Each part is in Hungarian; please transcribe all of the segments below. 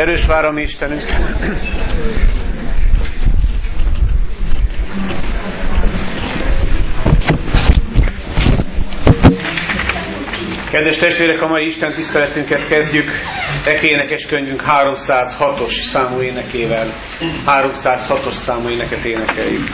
Erős vár a mi Istenünk. Kedves testvérek, a mai Isten tiszteletünket kezdjük énekes könyvünk 306-os számú énekével. 306-os számú éneket énekeljük.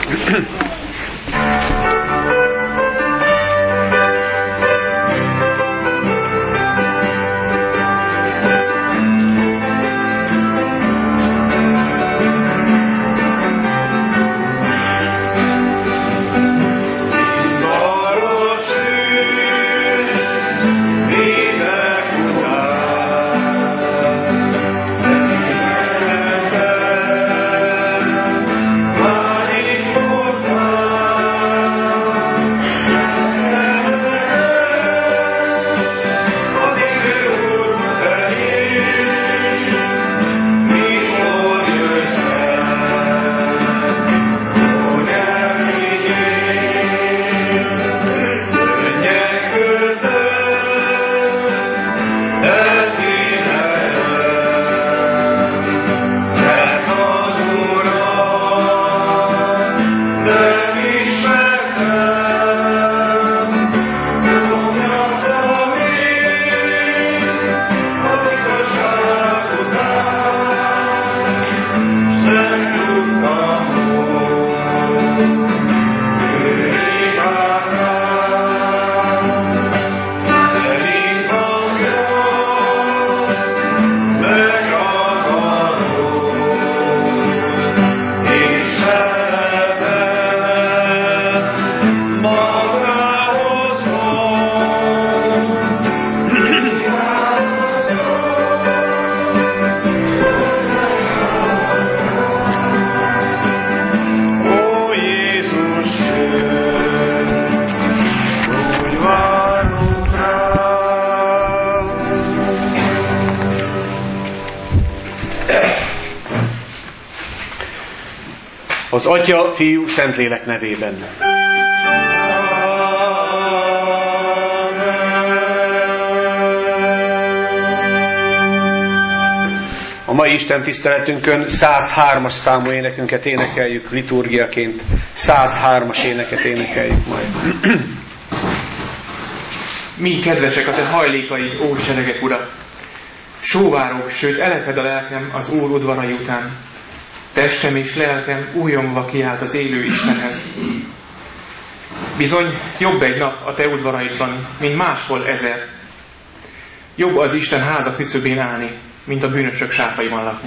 Az Atya, Fiú, Szentlélek nevében. A mai Isten tiszteletünkön 103-as számú énekünket énekeljük liturgiaként. 103-as éneket énekeljük majd. Mi kedvesek a te hajlékaid, ó seregek ura! Sóvárok, sőt eleped a lelkem az Úr udvarai után. Testem és lelkem újongva kiált az élő Istenhez. Bizony, jobb egy nap a te udvaraidban, mint máshol 1000. Jobb az Isten háza küszöbén állni, mint a bűnösök sáfaiban lakni.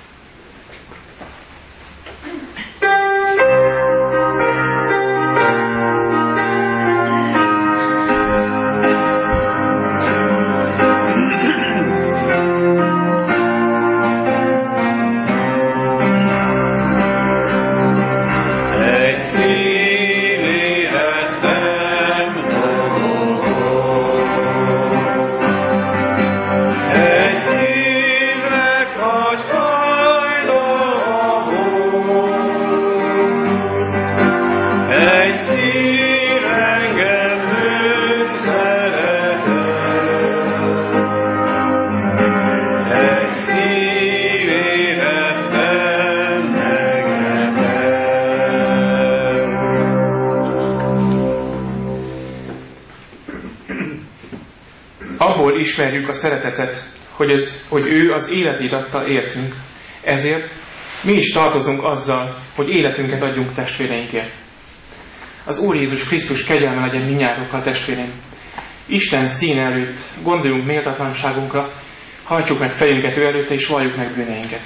Ismerjük a szeretetet, hogy ő az életét adta értünk. Ezért mi is tartozunk azzal, hogy életünket adjunk testvéreinkért. Az Úr Jézus Krisztus kegyelme legyen mindnyájunkkal, testvéreim. Isten színe előtt gondoljunk méltatlanságunkra, hajtsuk meg fejünket ő előtte, és valljuk meg bűneinket.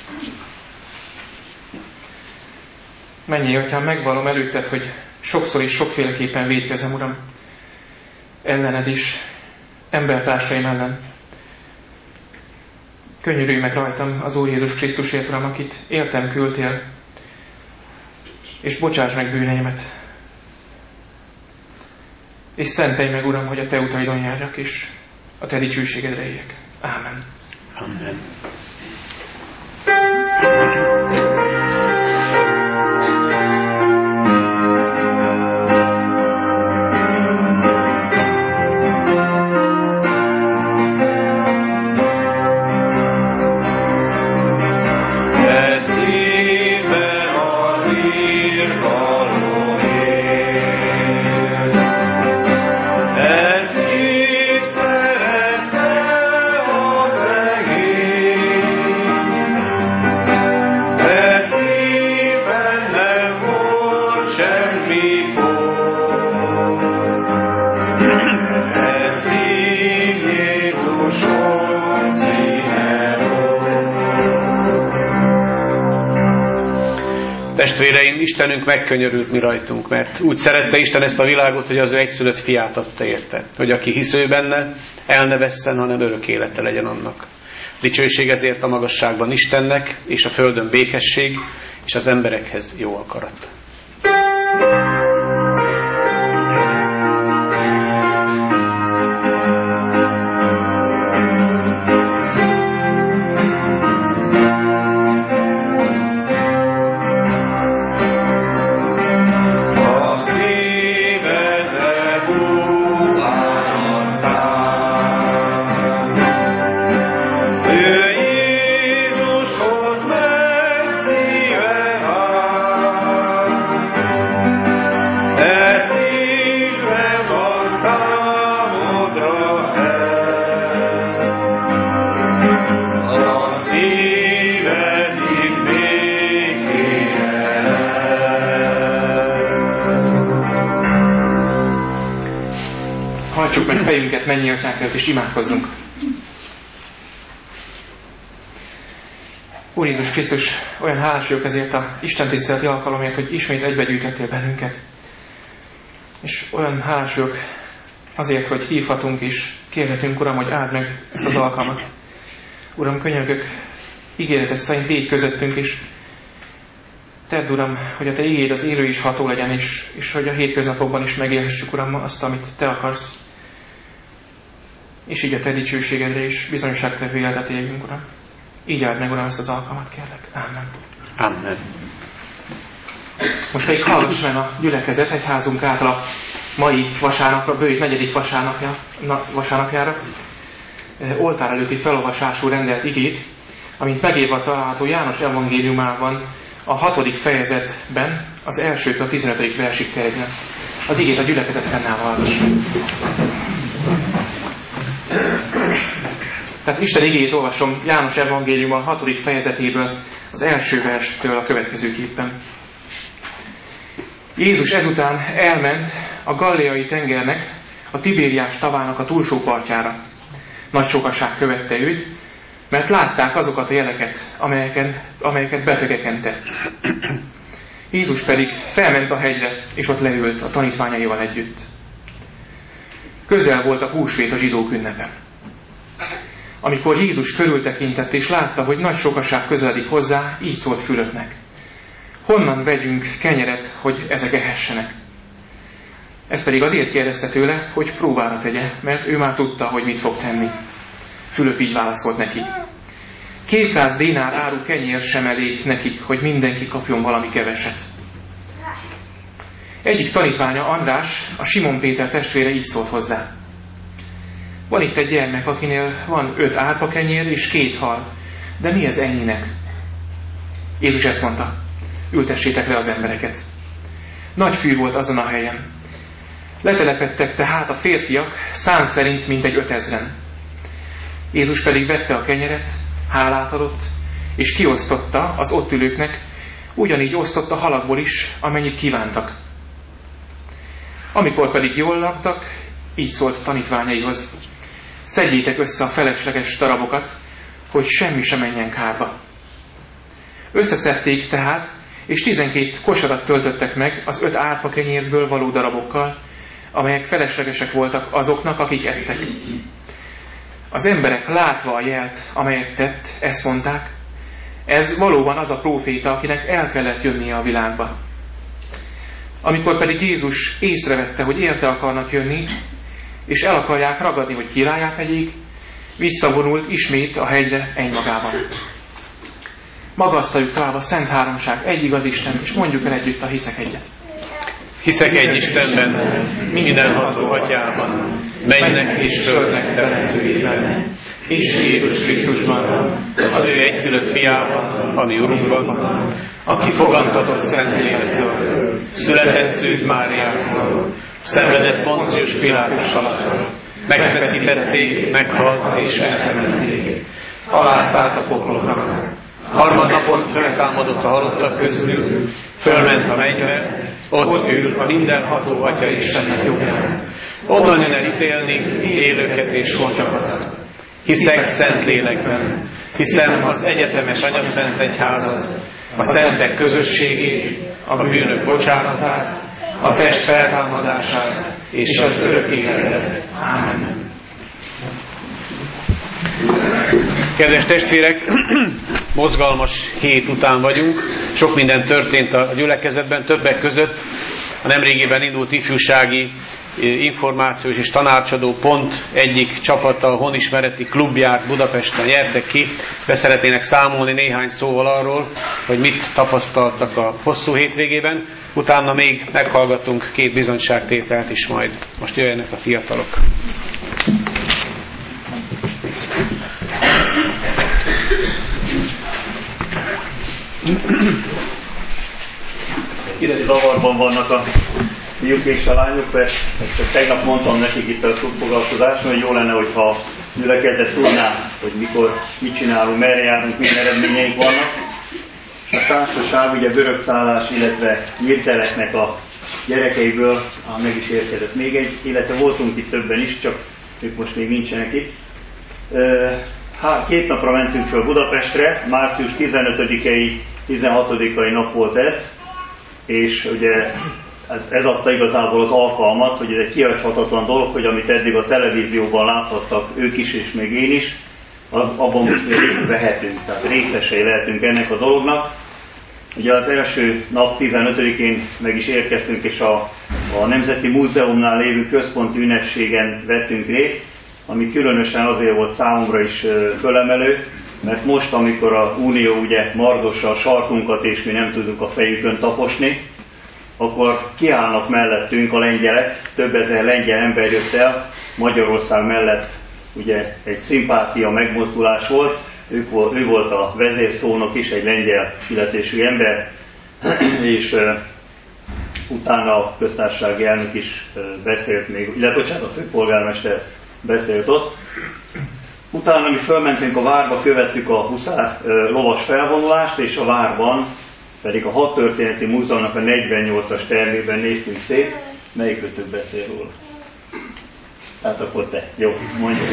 Menjél, Atyám, megvallom előtted, hogy sokszor és sokféleképpen vétkezem, Uram, ellened is, embertársaim ellen. Könyörülj meg rajtam az Úr Jézus Krisztusért, Uram, akit értem küldtél, és bocsáss meg bűneimet. És szentelj meg, Uram, hogy a te utaidon járjak, és a te dicsőségedre éljek. Ámen. Amen. Testvéreim, Istenünk megkönyörült mi rajtunk, mert úgy szerette Isten ezt a világot, hogy az ő egyszülött fiát adta érte, hogy aki hisz ő benne, el ne vesszen, hanem örök élete legyen annak. Dicsőség ezért a magasságban Istennek, és a földön békesség, és az emberekhez jó akarat. Hajtsuk meg fejünket mennyi atyánk előtt, és imádkozzunk. Úr Jézus Krisztus, olyan hálás vagyok ezért a Isten tiszteleti alkalomért, hogy ismét egybegyűjtettél bennünket. És olyan hálás vagyok azért, hogy hívhatunk és kérhetünk, Uram, hogy áld meg ezt az alkalmat. Uram, könyörgök, ígéreted szerint légy közöttünk, és tedd, Uram, hogy a Te igéd az élő is ható legyen, és hogy a hétköznapokban is megélhessük, Uram, azt, amit Te akarsz. És így a Te dicsőségedre és bizonyságtevő életet éljünk, Uram. Így áld meg, Uram, ezt az alkalmat, kérlek. Amen. Amen. Most pedig hallgass meg a gyülekezet egyházunk által a mai vasárnapra, bőjt 4. vasárnapjára oltár előtti felolvasású rendelt igét, amint megírva található János evangéliumában a 6. fejezetben az 1-től a 15. versig terjedjen. Az igét a gyülekezet fennállva hallgass meg. Tehát Isten igéjét olvasom János evangélium a 6. fejezetéből, az 1. verstől a következőképpen. Jézus ezután elment a Galileai tengernek, a Tibériás tavának a túlsó partjára. Nagy sokaság követte őt, mert látták azokat a jeleket, amelyeket betegeken tett. Jézus pedig felment a hegyre, és ott leült a tanítványaival együtt. Közel volt a húsvét a zsidók ünnepe. Amikor Jézus körültekintett és látta, hogy nagy sokaság közeledik hozzá, így szólt Fülöpnek. Honnan vegyünk kenyeret, hogy ezek ehessenek? Ez pedig azért kérdezte tőle, hogy próbára tegye, mert ő már tudta, hogy mit fog tenni. Fülöp így válaszolt neki. 200 dénár áru kenyér sem elég nekik, hogy mindenki kapjon valami keveset. Egyik tanítványa, András, a Simon Péter testvére így szólt hozzá. Van itt egy gyermek, akinél van 5 árpakenyér és 2 hal. De mi ez ennyinek? Jézus ezt mondta. Ültessétek le az embereket. Nagy fű volt azon a helyen. Letelepedtek tehát a férfiak szám szerint mintegy 5000-en. Jézus pedig vette a kenyeret, hálát adott, és kiosztotta az ott ülőknek, ugyanígy osztott a halakból is, amennyit kívántak. Amikor pedig jól laktak, így szólt tanítványaihoz. Szedjétek össze a felesleges darabokat, hogy semmi sem menjen kárba. Összeszedték tehát, és 12 kosarat töltöttek meg az 5 árpakenyérből való darabokkal, amelyek feleslegesek voltak azoknak, akik ettek. Az emberek látva a jelt, amelyet tett, ezt mondták, ez valóban az a próféta, akinek el kellett jönnie a világba. Amikor pedig Jézus észrevette, hogy érte akarnak jönni, és el akarják ragadni, hogy királlyá tegyék, visszavonult ismét a hegyre egymagában. Magasztaljuk tovább a Szent Háromság, egy igaz Isten, és mondjuk el együtt a hiszek egyet. Hiszek egy Istenben, mindenható Atyában, mennek és földnek teremtőjében, és Jézus Krisztusban, az ő egyszülött fiában, ami Urunkban, aki fogantatott Szentlélektől, született Szűz Máriától, szenvedett Poncius Pilátus alatt, megfeszítették, meghalt és eltemették, alászállt a poklokra. Harmadnapon föltámadott a halottak közül, fölment a mennybe, ott ül a mindenható Atya Istennek jobbján. Onnan jön elítélni élőket és holtakat. Hiszek Szentlélekben, hiszem az egyetemes Anyaszent Egyházat, a szentek közösségét, a bűnök bocsánatát, a test feltámadását és az örök életet. Ámen. Kedves testvérek, mozgalmas hét után vagyunk. Sok minden történt a gyülekezetben, többek között a nemrégiben indult ifjúsági információs és tanácsadó pont egyik csapata, a Honismereti klubját Budapesten nyertek ki. Be szeretnének számolni néhány szóval arról, hogy mit tapasztaltak a hosszú hétvégében. Utána még meghallgatunk 2 bizonyságtételt is majd. Most jöjjenek a fiatalok. Ide zavarban vannak a fiúk és a lányok, mert tegnap mondtam nekik itt a klubfoglalkozáson, hogy jó lenne, hogyha gyülekezet tudná, hogy mikor, mit csinálunk, merre járunk, milyen eredményeink vannak. A társaság ugye Börökszállás, illetve Nyírteleknek a gyerekeiből meg is érkezett még egy, illetve voltunk itt többen is, csak ők most még nincsenek itt. 2 napra mentünk föl Budapestre, március 15-i, 16-ai nap volt ez, és ugye ez adta igazából az alkalmat, hogy ez egy kihagyhatatlan dolog, hogy amit eddig a televízióban láthattak ők is és még én is, abban most részt vehetünk, tehát részesei lehetünk ennek a dolognak. Ugye az első nap 15-én meg is érkeztünk, és a Nemzeti Múzeumnál lévő központi ünnepségen vettünk részt, ami különösen azért volt számomra is fölemelő, mert most, amikor a Unió ugye mardossa a sarkunkat, és mi nem tudunk a fejükön taposni, akkor kiállnak mellettünk a lengyelek, több ezer lengyel ember jött el, Magyarország mellett ugye egy szimpátia megmozdulás volt, ő volt a vezérszónok is, egy lengyel születésű ember, és utána a köztársasági elnök is beszélt még, illetve a főpolgármester beszélt ott. Utána mi fölmentünk a várba, követtük a huszár lovas felvonulást, és a várban pedig a Hadtörténeti Múzeumnak a 48-as termében néztünk szét, melyikőtök beszél róla. Hát akkor te, jó, mondjuk.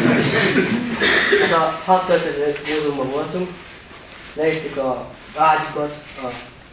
A Hadtörténeti Múzeumban voltunk, néztük a ágyokat, a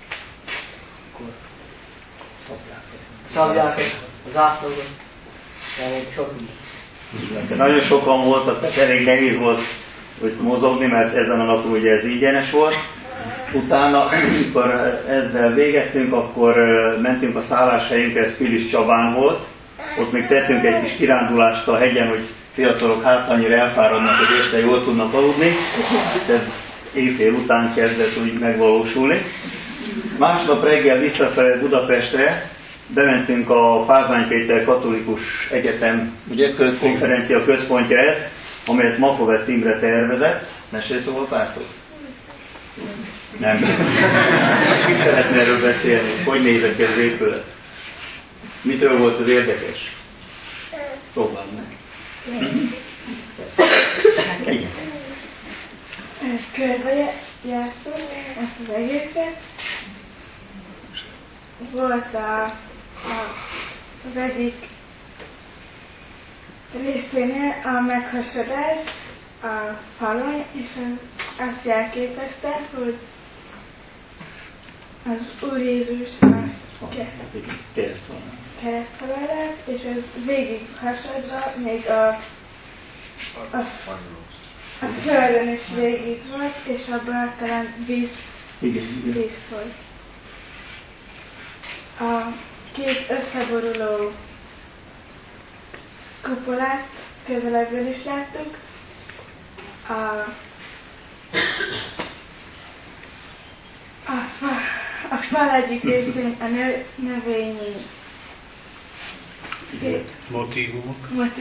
szabjákat, az ászlókat, tehát sok minden. Nagyon sokan voltak, tehát elég nehéz volt hogy mozogni, mert ezen a napon ugye ez ingyenes volt. Utána, amikor ezzel végeztünk, akkor mentünk a szálláshelyünkre, ez Pilis Csabán volt. Ott még tettünk egy kis kirándulást a hegyen, hogy fiatalok hát annyira elfáradnak, hogy este jól tudnak aludni. Ez éjfél után kezdett úgy megvalósulni. Másnap reggel visszafelé Budapestre, bementünk a Pázmány Péter Katolikus Egyetem ugye, konferencia központja ez, amelyet Makovec Imre tervezett. Mesélj szóval pásztor? Nem. Ki szeretne erről beszélni? Hogy nézett ki az épület? Mitől volt az érdekes? Próbáld meg. Körbe jártunk ezt az egészet. Volt az egyik részénél a meghasadás a falon, és azt jelképezte, hogy az Úr Jézus keresztfalon lett, és ez végig hasadva, még a földön is végig volt, és abban talán víz volt. A 2 összeboruló kupolát közelebbről is láttuk. A fal egyik részén a növényi motivumokat.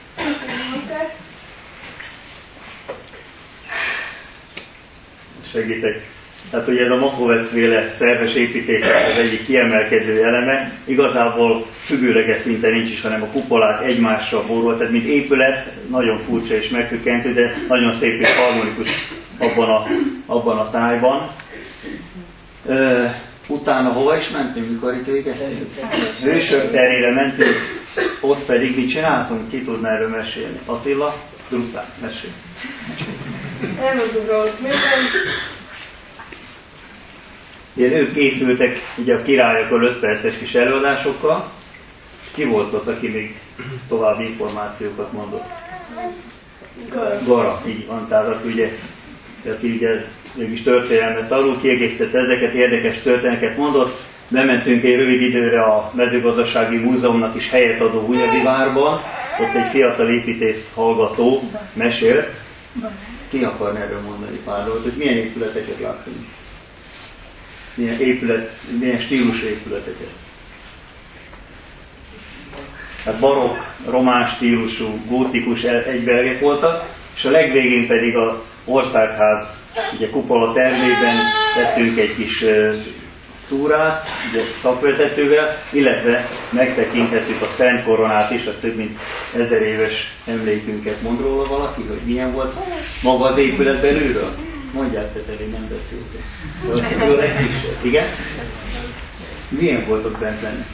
Segítek. Tehát ugye ez a Makovec-féle szerves építés az egyik kiemelkedő eleme. Igazából függőleges szinten nincs is, hanem a kupolák egymásra borul, tehát mint épület, nagyon furcsa és megkökkentő, de nagyon szép és harmonikus abban a tájban. Utána hova is mentünk, mikor itt végeztünk? Hősök terére mentünk, ott pedig mit csináltunk? Ki tudná erről mesélni? Attila? Druszán, mesélj. Elmondtuk róluk minden. Ugye ők készültek ugye a királyok 5 perces kis előadásokkal. Ki volt ott, aki még további információkat mondott? Gara, így van, tehát aki ugye mégis történelmet tanul, kiegészítette ezeket, érdekes történeteket mondott. Bementünk egy rövid időre a mezőgazdasági múzeumnak is helyet adó Hunyadivárba, ott egy fiatal építész hallgató mesélt. Ki akarna erről mondani pár dolgot, hogy milyen épületeket látunk? Milyen stílusú épületeket? Tehát barokk, román stílusú, gótikus egybelegek voltak, és a legvégén pedig az országház ugye kupola termében tettünk egy kis túrát, ugye szakvezetővel, illetve megtekintettük a Szent Koronát is, a több mint 1000 éves emlékünket. Mond róla valaki, hogy milyen volt maga az épület belülről? Mondják, Teteli, nem beszéltek. Igen? Milyen volt ott bent lenne?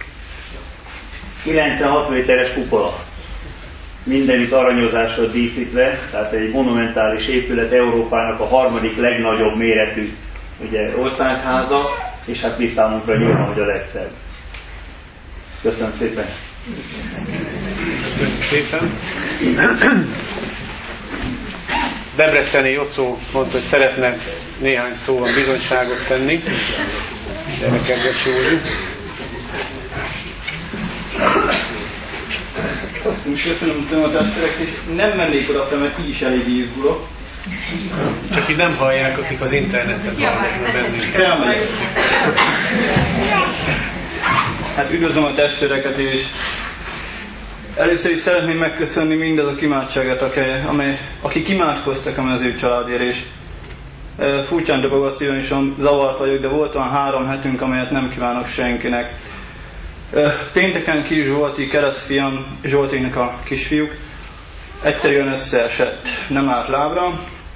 96 méteres kupola. Mindenütt aranyozással díszítve, tehát egy monumentális épület, Európának a 3. legnagyobb méretű ugye, országháza, és hát mi számunkra nyilván, hogy a legszebb. Köszönöm szépen! Köszönjük szépen! Debreceni Jocó mondta, hogy szeretne néhány szóval bizonyságot tenni. Gyere, kedves Józsi! Most köszönöm a testvérek, és nem mennék oda, mert így is elég izgulok. Csak így nem hallják, akik az interneten hallják bennünket. Hát üdvözlöm a testvéreket, és először is szeretném megköszönni mindazok imádságát, akik imádkoztak a mezőcsaládért, és furcsán dobog a szívem, és zavart vagyok, de volt olyan 3 hetünk, amelyet nem kívánok senkinek. Pénteken Kis Zsolti, keresztfiam, Zsoltéknak a kisfiúk, egyszerűen összeesett, nem állt lábra,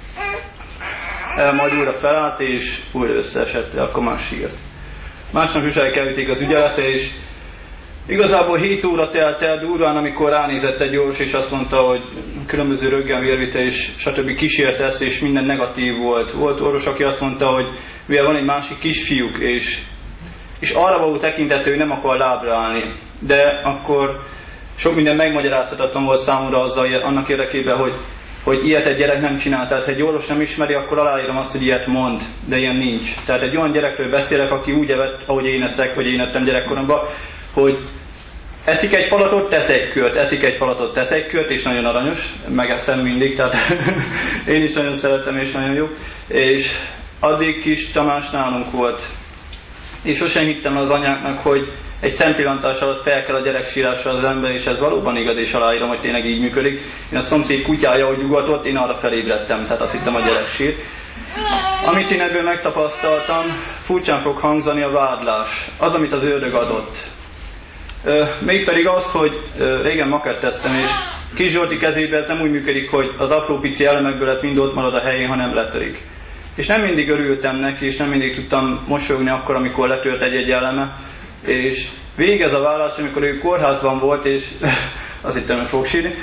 majd újra felállt, és újra összeesett, de akkor már sírt. Másnap is elkerülték az ügyeletre, és igazából 7 óra telt el durván, amikor ránézett egy orvos, és azt mondta, hogy különböző röntgenvérvite, és stb. Kísért ezt, és minden negatív volt. Volt orvos, aki azt mondta, hogy mivel van egy másik kisfiúk, és arra való tekintető, hogy nem akar lábra állni. De akkor sok minden megmagyarázhatatlan volt számomra annak érdekében, hogy ilyet egy gyerek nem csinál. Tehát ha egy orvos nem ismeri, akkor aláírom azt, hogy ilyet mond, de ilyen nincs. Tehát egy olyan gyerekről beszélek, aki úgy evett, ahogy én eszek, vagy én ettem gyerekkoromban, hogy eszik egy falatot, tesz egy kört, eszik egy falatot, tesz egy kört, és nagyon aranyos, megeszem mindig, tehát én is nagyon szeretem, és nagyon jó. És addig Kis Tamás nálunk volt. És sosem hittem az anyáknak, hogy egy szempillantás alatt fel kell a gyerek sírásra az ember, és ez valóban igaz, és aláírom, hogy tényleg így működik. Én a szomszéd kutyája, hogy nyugodott, én arra felébredtem, tehát azt hittem, a gyerek sír. Amit én ebből megtapasztaltam, furcsán fog hangzani, a vádlás. Az, amit az ördög adott. Mégpedig az, hogy régen maketteztem, és Kis Zsolti kezében ez nem úgy működik, hogy az apró pici elemekből ez mind ott marad a helyén, hanem letörik. És nem mindig örültem neki, és nem mindig tudtam mosolyogni akkor, amikor letört egy eleme. És végig ez a vállás, amikor ő kórházban volt, és azt hittem, hogy fog sírni,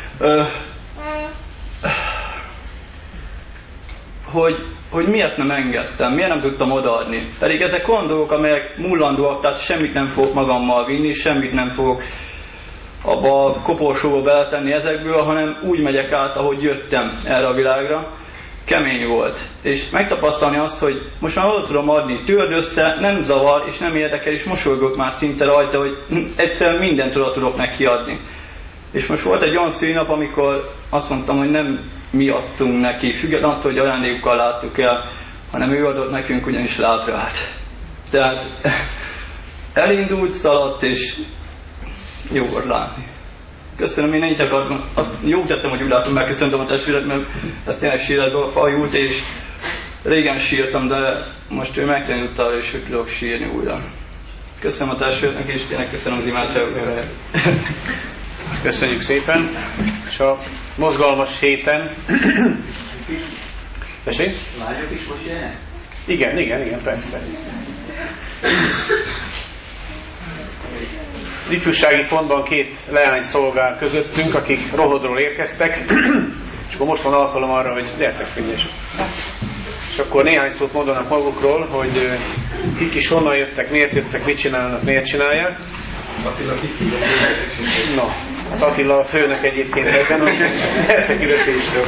hogy miért nem engedtem, miért nem tudtam odaadni. Pedig ezek olyan dolgok, amelyek mullandóak, tehát semmit nem fogok magammal vinni, semmit nem fogok abba a koporsóba beletenni ezekből, hanem úgy megyek át, ahogy jöttem erre a világra. Kemény volt. És megtapasztalni azt, hogy most már oda tudom adni, törd össze, nem zavar, és nem érdekel, és mosolygok már szinte rajta, hogy egyszerűen mindent oda tudok neki adni. És most volt egy olyan szülinap, amikor azt mondtam, hogy nem mi adtunk neki, függetlenül attól, hogy ajándékokkal láttuk el, hanem ő adott nekünk ugyanis lábrát. Tehát elindult, szaladt, és jó volt látni. Köszönöm, én ennyit akartam. Azt jó tettem, hogy úgy látom, megköszöntem a testvéret, mert ez tényleg síretből fajult, és régen sírtam, de most ő megtanította arra is, hogy tudok sírni újra. Köszönöm a testvéretnek, és tényleg köszönöm az imádságokat. Köszönjük szépen. És a mozgalmas héten... Tessék? Lányok is most jönnek? Igen, persze. Ifjúsági pontban 2 leány szolgál közöttünk, akik Rohodról érkeztek, és akkor most van alkalom arra, hogy gyertek, figyelj. És akkor néhány szót mondanak magukról, hogy kik is honnan jöttek, miért jöttek, mit csinálnak, miért csinálják. Attila No, hát Attila a főnök egyébként ebben, hogy gyertek ide Pécsről.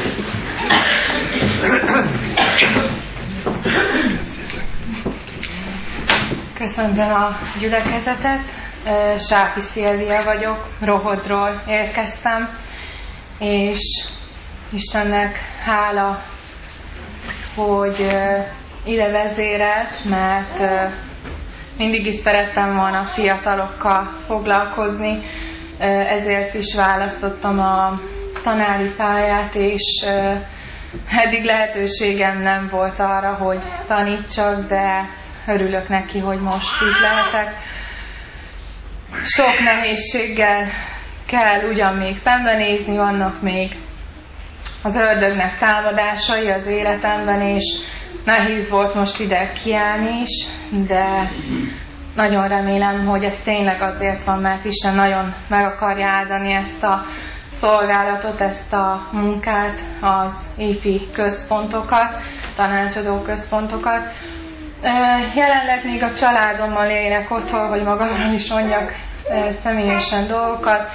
Köszöntöm a gyülekezetet, Sápi Szilvia vagyok, Rohodról érkeztem, és Istennek hála, hogy ide vezérelt, mert mindig is szerettem volna fiatalokkal foglalkozni, ezért is választottam a tanári pályát, és eddig lehetőségem nem volt arra, hogy tanítsak, de örülök neki, hogy most itt lehetek. Sok nehézséggel kell ugyan még szembenézni, vannak még az ördögnek támadásai az életemben, és nehéz volt most ide kiállni is, de nagyon remélem, hogy ez tényleg azért van, mert Isten nagyon meg akarja áldani ezt a szolgálatot, ezt a munkát, az IFI központokat, tanácsadó központokat. Jelenleg még a családommal élek otthon, hogy magamról is mondjak személyesen dolgokat.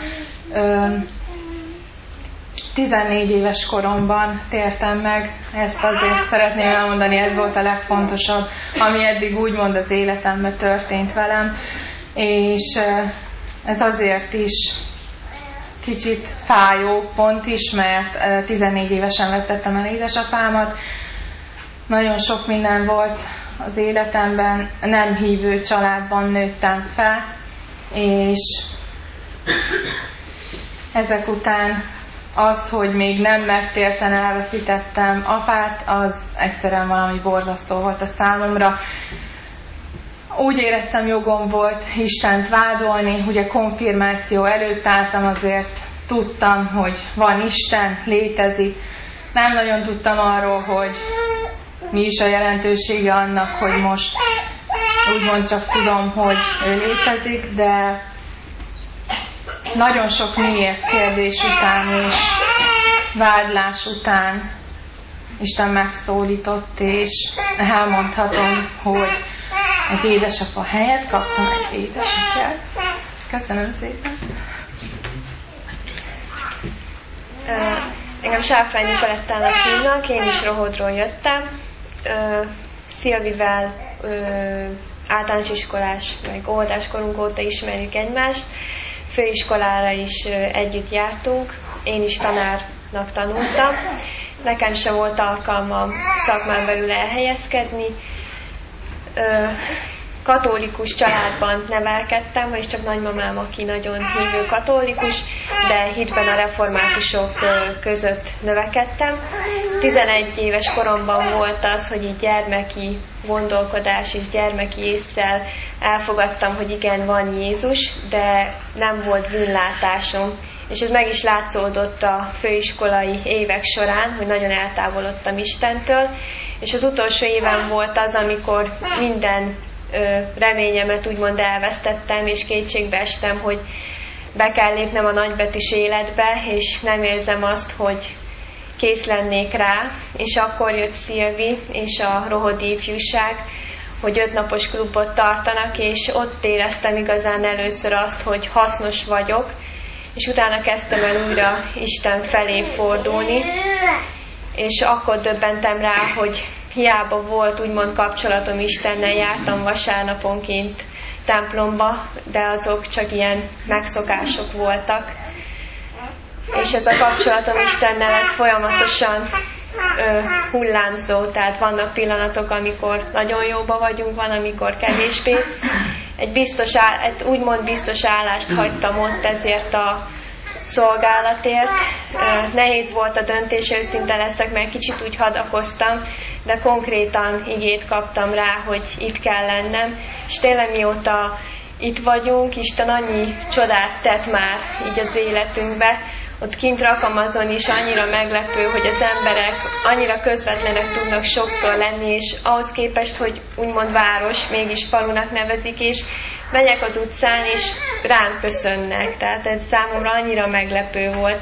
14 éves koromban tértem meg, ezt azért szeretném elmondani, ez volt a legfontosabb, ami eddig úgymond az életemben történt velem, és ez azért is kicsit fájó pont is, mert 14 évesen vesztettem el édesapámat, nagyon sok minden volt az életemben, nem hívő családban nőttem fel, és ezek után az, hogy még nem megtérten elveszítettem apát, az egyszerűen valami borzasztó volt a számomra. Úgy éreztem, jogom volt Istent vádolni, ugye konfirmáció előtt álltam, azért tudtam, hogy van Isten, létezik. Nem nagyon tudtam arról, hogy mi is a jelentősége annak, hogy most úgymond csak tudom, hogy ő létezik, de nagyon sok miért kérdés után és vádlás után Isten megszólított, és elmondhatom, hogy egy édesapa helyett kaptam egy édesapját. Köszönöm szépen! Engem Sáfrány Nicolettának hívnak, én is Rohodról jöttem. Szilvivel általános iskolás, meg óvodáskorunk óta ismerjük egymást. Főiskolára is együtt jártunk, én is tanárnak tanultam. Nekem sem volt alkalmam szakmán belül elhelyezkedni. Katolikus családban nevelkedtem, és csak nagymamám, aki nagyon hívő katolikus, de hitben a reformátusok között növekedtem. 11 éves koromban volt az, hogy így gyermeki gondolkodás és gyermeki ésszel elfogadtam, hogy igen, van Jézus, de nem volt bűnlátásom. És ez meg is látszódott a főiskolai évek során, hogy nagyon eltávolodtam Istentől, és az utolsó éven volt az, amikor minden reményemet úgymond elvesztettem, és kétségbe estem, hogy be kell lépnem a nagybetűs életbe, és nem érzem azt, hogy kész lennék rá, és akkor jött Szilvi és a Rohodi Ifjúság, hogy 5 napos klubot tartanak, és ott éreztem igazán először azt, hogy hasznos vagyok, és utána kezdtem el újra Isten felé fordulni, és akkor döbbentem rá, hogy hiába volt úgymond kapcsolatom Istennel, jártam vasárnaponként templomba, de azok csak ilyen megszokások voltak. És ez a kapcsolatom Istennel, ez folyamatosan hullámzó, tehát vannak pillanatok, amikor nagyon jóba vagyunk, van, amikor kevésbé. Egy úgymond biztos állást hagytam ott ezért a szolgálatért. Nehéz volt a döntés, őszinte leszek, mert kicsit úgy hadakoztam, de konkrétan igét kaptam rá, hogy itt kell lennem, és tényleg mióta itt vagyunk, Isten annyi csodát tett már így az életünkbe. Ott kint Rakamazon is annyira meglepő, hogy az emberek annyira közvetlenek tudnak sokszor lenni, és ahhoz képest, hogy úgymond város, mégis falunak nevezik, és megyek az utcán, és rám köszönnek. Tehát ez számomra annyira meglepő volt.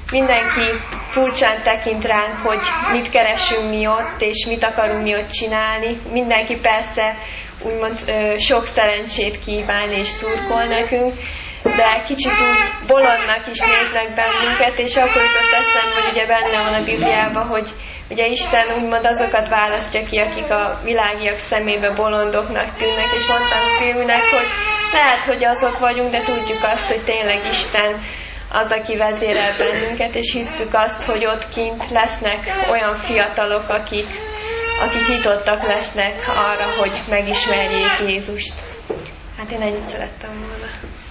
mindenki furcsán tekint ránk, hogy mit keresünk mi ott, és mit akarunk mi ott csinálni. Mindenki persze úgymond sok szerencsét kíván és szurkol nekünk, de kicsit úgy bolondnak is néznek bennünket, és akkor jutott eszembe, hogy ugye benne van a Bibliában, hogy ugye Isten úgymond azokat választja ki, akik a világiak szemébe bolondoknak tűnnek, és mondtam Filmnek, hogy lehet, hogy azok vagyunk, de tudjuk azt, hogy tényleg Isten az, aki vezérel bennünket, és hisszük azt, hogy ott kint lesznek olyan fiatalok, akik nyitottak lesznek arra, hogy megismerjék Jézust. Hát én ennyit szerettem volna.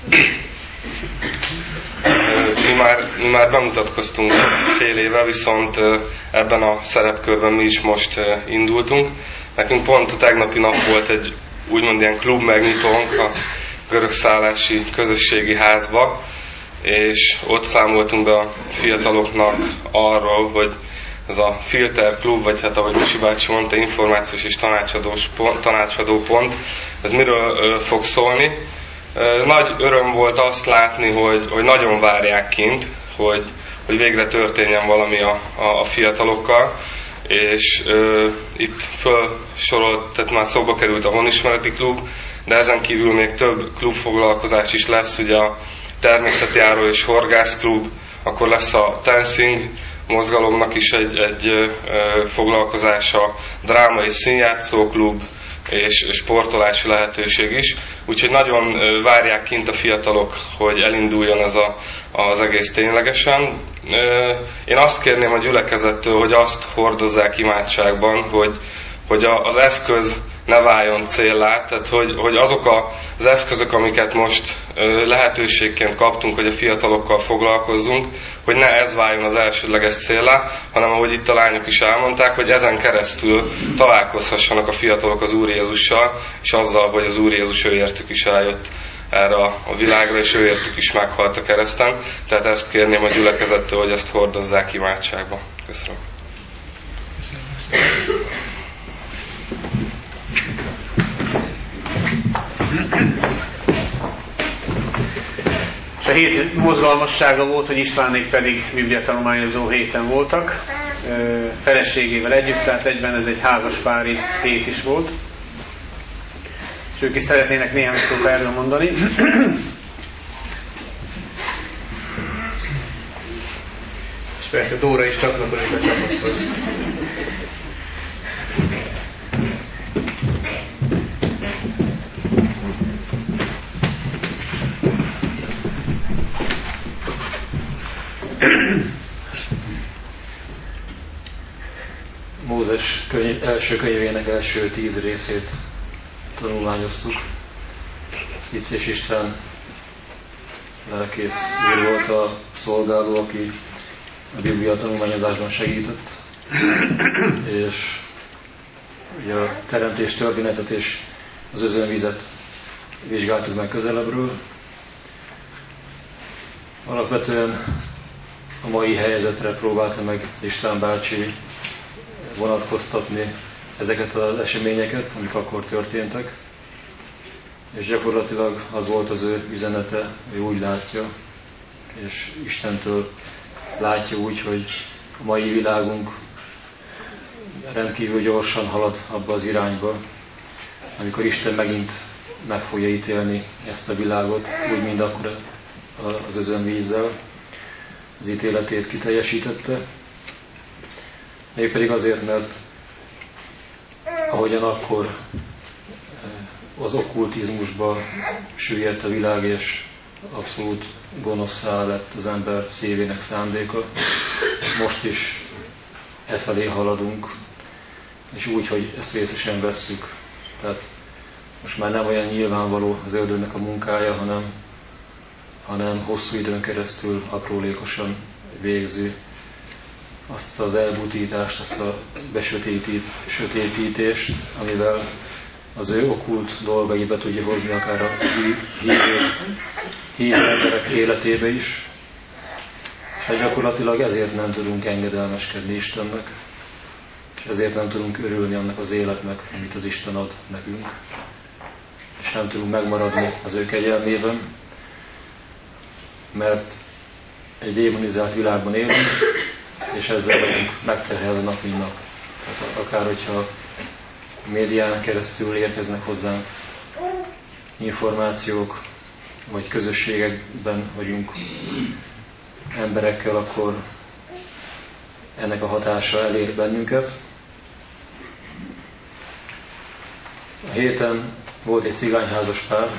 Mi már bemutatkoztunk fél éve, viszont ebben a szerepkörben mi is most indultunk. Nekünk pont a tegnapi nap volt egy úgymond ilyen klub megnyitónk a görögszállási közösségi házba, és ott számoltunk be a fiataloknak arról, hogy ez a Filter Klub, vagy hát ahogy Misi bácsi mondta, információs és tanácsadó pont, ez miről fog szólni. Nagy öröm volt azt látni, hogy nagyon várják kint, hogy végre történjen valami a fiatalokkal, és itt felsorolt, tehát már szóba került a Honismereti Klub, de ezen kívül még több klubfoglalkozás is lesz, ugye a természetjáró és horgászklub, akkor lesz a dancing mozgalomnak is egy foglalkozása, drámai színjátszóklub és sportolási lehetőség is. Úgyhogy nagyon várják kint a fiatalok, hogy elinduljon ez az egész ténylegesen. Én azt kérném a gyülekezettől, hogy azt hordozzák imádságban, hogy az eszköz ne váljon céllá, tehát hogy azok az eszközök, amiket most lehetőségként kaptunk, hogy a fiatalokkal foglalkozzunk, hogy ne ez váljon az elsődleges céllá, hanem ahogy itt a lányok is elmondták, hogy ezen keresztül találkozhassanak a fiatalok az Úr Jézussal, és azzal, hogy az Úr Jézus őértük is eljött erre a világra, és őértük is meghalt a kereszten. Tehát ezt kérném a gyülekezettől, hogy ezt hordozzák imádságba. Köszönöm. És a hét mozgalmassága volt, hogy Istvánék pedig bibliatanulmányozó héten voltak, feleségével együtt, tehát egyben ez egy házaspári hét is volt. És ők is szeretnének néhány szót erről mondani. És persze Dóra is csatlakozik a csapathoz. Mózes első könyvének első 10 részét tanulmányoztuk. Icés István lelkész úr volt a szolgáló, aki a Biblia tanulmányozásban segített, és ugye a teremtés történetet és az özönvizet vizsgáltuk meg közelebbről. Alapvetően a mai helyzetre próbálta meg István bácsi vonatkoztatni ezeket az eseményeket, amik akkor történtek, és gyakorlatilag az volt az ő üzenete, ő úgy látja, és Istentől látja úgy, hogy a mai világunk rendkívül gyorsan halad abba az irányba, amikor Isten megint meg fogja ítélni ezt a világot, úgy, mint akkor az özönvízzel az ítéletét kiteljesítette. Mégpedig azért, mert ahogyan akkor az okkultizmusba süllyedt a világ, és abszolút gonoszszá lett az ember szívének szándéka, most is efelé haladunk, és úgy, hogy ezt részesen vesszük. Tehát most már nem olyan nyilvánvaló az ördögnek a munkája, hanem hosszú időn keresztül aprólékosan végzi azt az elbutítást, azt a besötétítést, amivel az ő okkult dolgai be tudja hozni akár a hívő emberek életébe is. És gyakorlatilag ezért nem tudunk engedelmeskedni Istennek, és ezért nem tudunk örülni annak az életnek, amit az Isten ad nekünk. És nem tudunk megmaradni az ő kegyelmében, mert egy démonizált világban élünk, és ezzel vagyunk megterhelve nap mint nap. Tehát akár hogyha a médián keresztül érkeznek hozzánk információk, vagy közösségekben vagyunk emberekkel, akkor ennek a hatása elér bennünket. A héten volt egy cigányházas pár,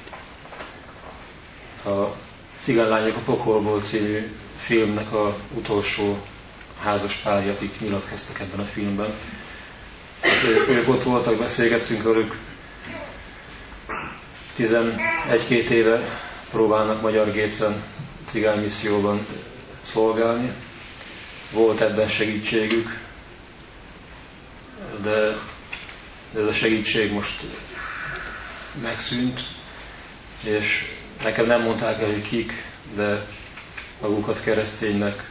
a Cigánylányok a pokolból című filmnek az utolsó házas párja, akik nyilatkoztak ebben a filmben. Hát ők ott voltak, beszélgettünk velük, 11-2 éve próbálnak Magyar Gécen cigánymisszióban szolgálni. Volt ebben segítségük, de ez a segítség most megszűnt, és nekem nem mondták el, hogy kik, de magukat kereszténynek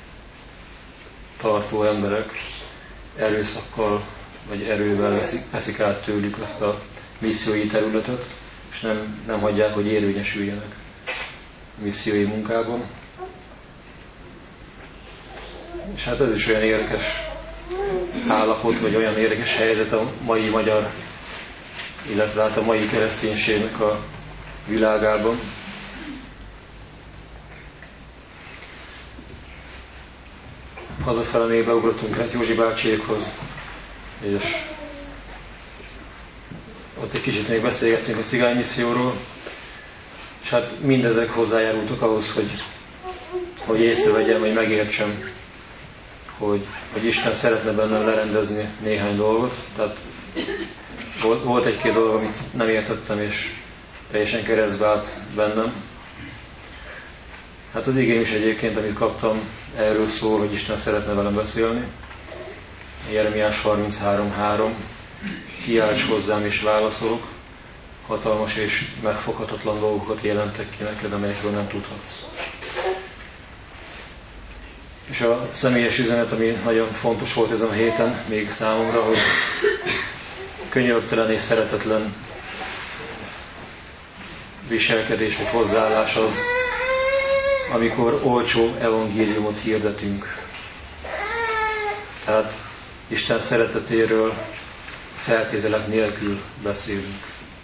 tartó emberek erőszakkal vagy erővel veszik át tőlük azt a missziói területet, és nem hagyják, hogy érvényesüljenek a missziói munkában. És hát ez is olyan érdekes állapot, vagy olyan érdekes helyzet a mai magyar, illetve hát a mai kereszténységnek a világában. Hazafele még beugrottunk át Józsi bácsiékhoz, és ott egy kicsit még beszélgettünk a cigánymisszióról, és hát mindezek hozzájárultak ahhoz, hogy észrevegyem, vagy megértsem, hogy Isten szeretne bennem lerendezni néhány dolgot. Tehát volt egy-két dolog, amit nem értettem, és teljesen keresztbe állt bennem. Hát az igény is egyébként, amit kaptam, erről szól, hogy Isten szeretne velem beszélni. Jeremiás 33:3. Kiálts hozzám és válaszolok, hatalmas és megfoghatatlan dolgokat jelentek ki neked, amelyekről nem tudhatsz. És a személyes üzenet, ami nagyon fontos volt ezen a héten még számomra, hogy könyörtelen és szeretetlen viselkedés vagy hozzáállás az, amikor olcsó evangéliumot hirdetünk. Tehát Isten szeretetéről feltételek nélkül beszélünk.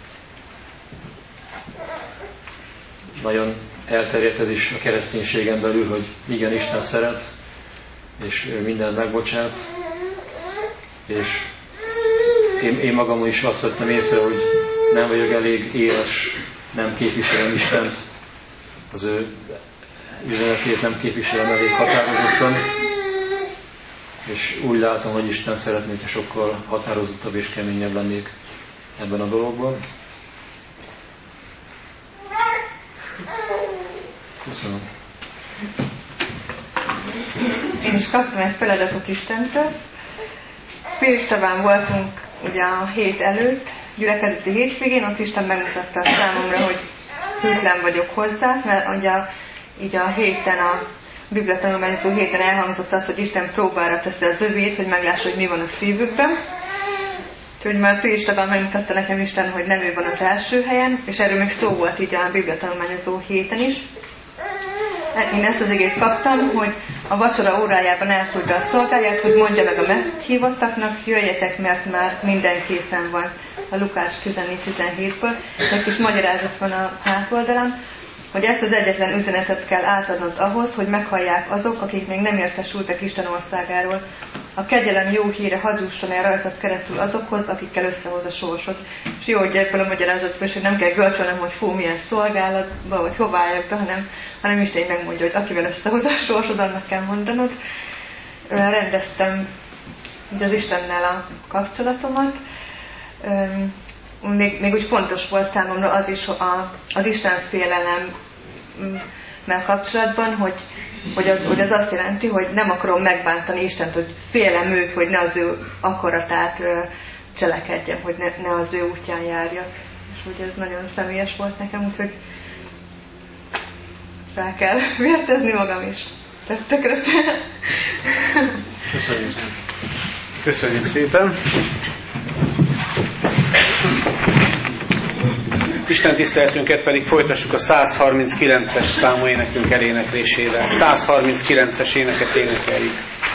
Nagyon elterjedt ez is a kereszténységen belül, hogy igen, Isten szeret, és mindent megbocsát, és én magamon is azt vettem észre, hogy nem vagyok elég éles, nem képviselem Istent, az ő üzenetét nem képviselem elég határozottan, és úgy látom, hogy Isten szeretné, hogyha sokkal határozottabb és keményebb lennék ebben a dologban. Köszönöm. Én is kaptam egy feladatot Istentől. Piristabán voltunk ugye a hét előtt, gyülekezeti hétvégén, ott Isten megmutatta számomra, hogy hűtlen vagyok hozzá, mert ugye így a héten, a bibliatanulmányozó héten elhangzott az, hogy Isten próbára teszi az övét, hogy meglássa, hogy mi van a szívükben. Úgyhogy már Piristabán megmutatta nekem Isten, hogy nem ő van az első helyen, és erről még szó volt így a bibliatanulmányozó héten is. Én ezt az igét kaptam, hogy a vacsora órájában elküldte a szolgáját, hogy mondja meg a meghívottaknak, jöjjetek, mert már minden készen van. A Lukács 14-17-ből. Egy kis magyarázat van a hátoldalán, hogy ezt az egyetlen üzenetet kell átadnod ahhoz, hogy meghallják azok, akik még nem értesültek Isten országáról. A kegyelem jó híre hadd jusson el rajtad keresztül azokhoz, akikkel összehoz a sorsod. És jó, hogy ebből a magyarázatból is, hogy nem kell görcsölnem, hogy fú, milyen szolgálatba, vagy hová álljak be, hanem Isten megmondja, hogy akivel összehoz a sorsod, annak kell mondanod. Rendeztem az Istennel a kapcsolatomat. Még úgy fontos volt számomra az is, az Isten félelemmel kapcsolatban, hogy az azt jelenti, hogy nem akarom megbántani Istent, hogy félem őt, hogy ne az ő akaratát cselekedjem, hogy ne az ő útján járjak. És hogy ez nagyon személyes volt nekem, úgyhogy fel kell vértezni magam is. Tettekre fel. Köszönjük. Köszönjük szépen. Isten tiszteletünket pedig folytassuk a 139-es számú énekünk eléneklésével. 139-es éneket énekeljük.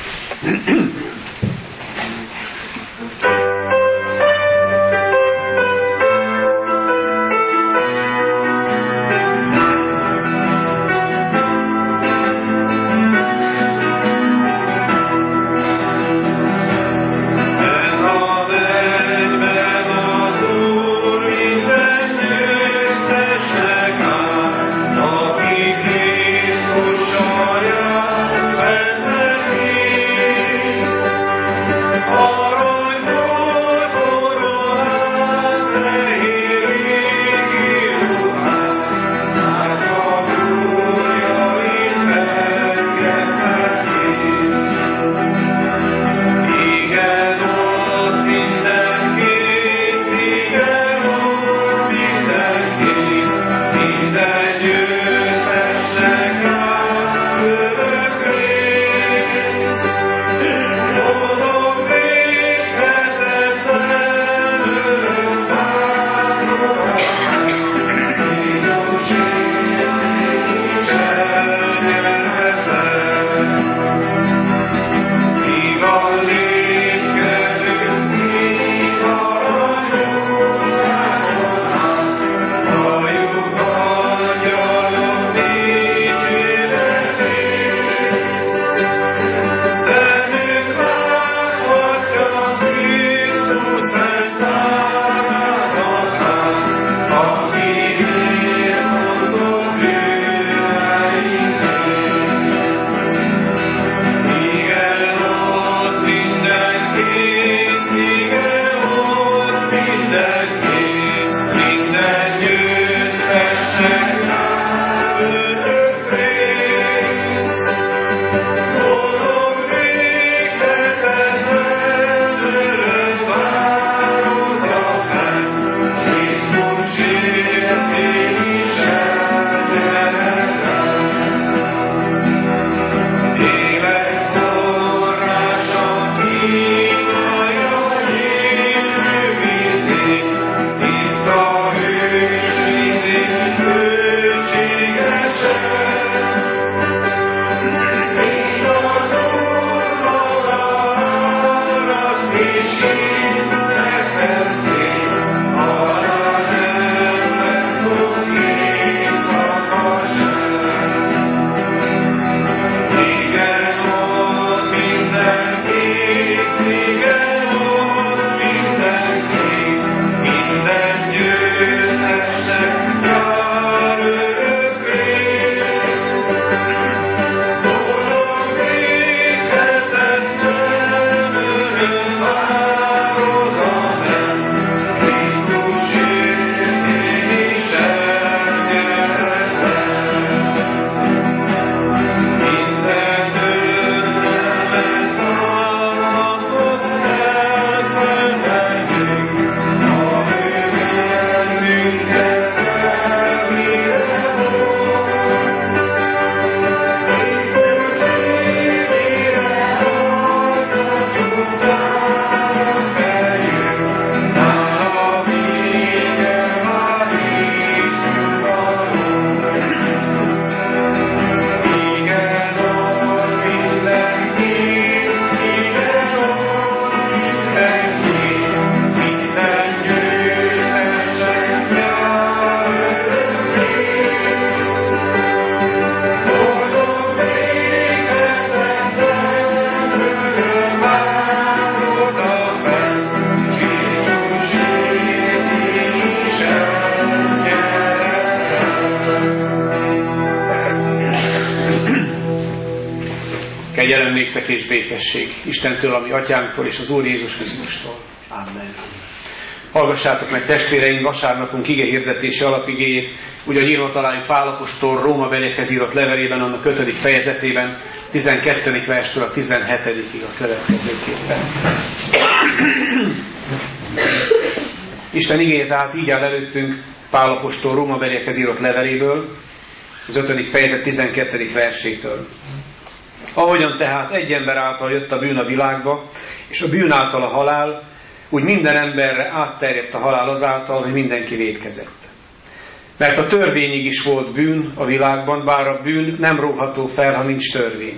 Kegyelem néktek és békesség Istentől, ami atyánktól és az Úr Jézus Krisztustól. Amen. Hallgassátok meg, testvéreim, vasárnapunk igehirdetési alapigéjét, ugyan írva találjuk Pál apostol Rómabeliekhez írott levelében, annak 5. fejezetében, 12. verstől a 17-ig a következőképpen. Isten igéje tehát így áll előttünk Pál apostol Rómabeliekhez írott leveléből, az 5. fejezet 12. versétől. Ahogyan tehát egy ember által jött a bűn a világba, és a bűn által a halál, úgy minden emberre átterjedt a halál azáltal, hogy mindenki vétkezett. Mert a törvényig is volt bűn a világban, bár a bűn nem róható fel, ha nincs törvény.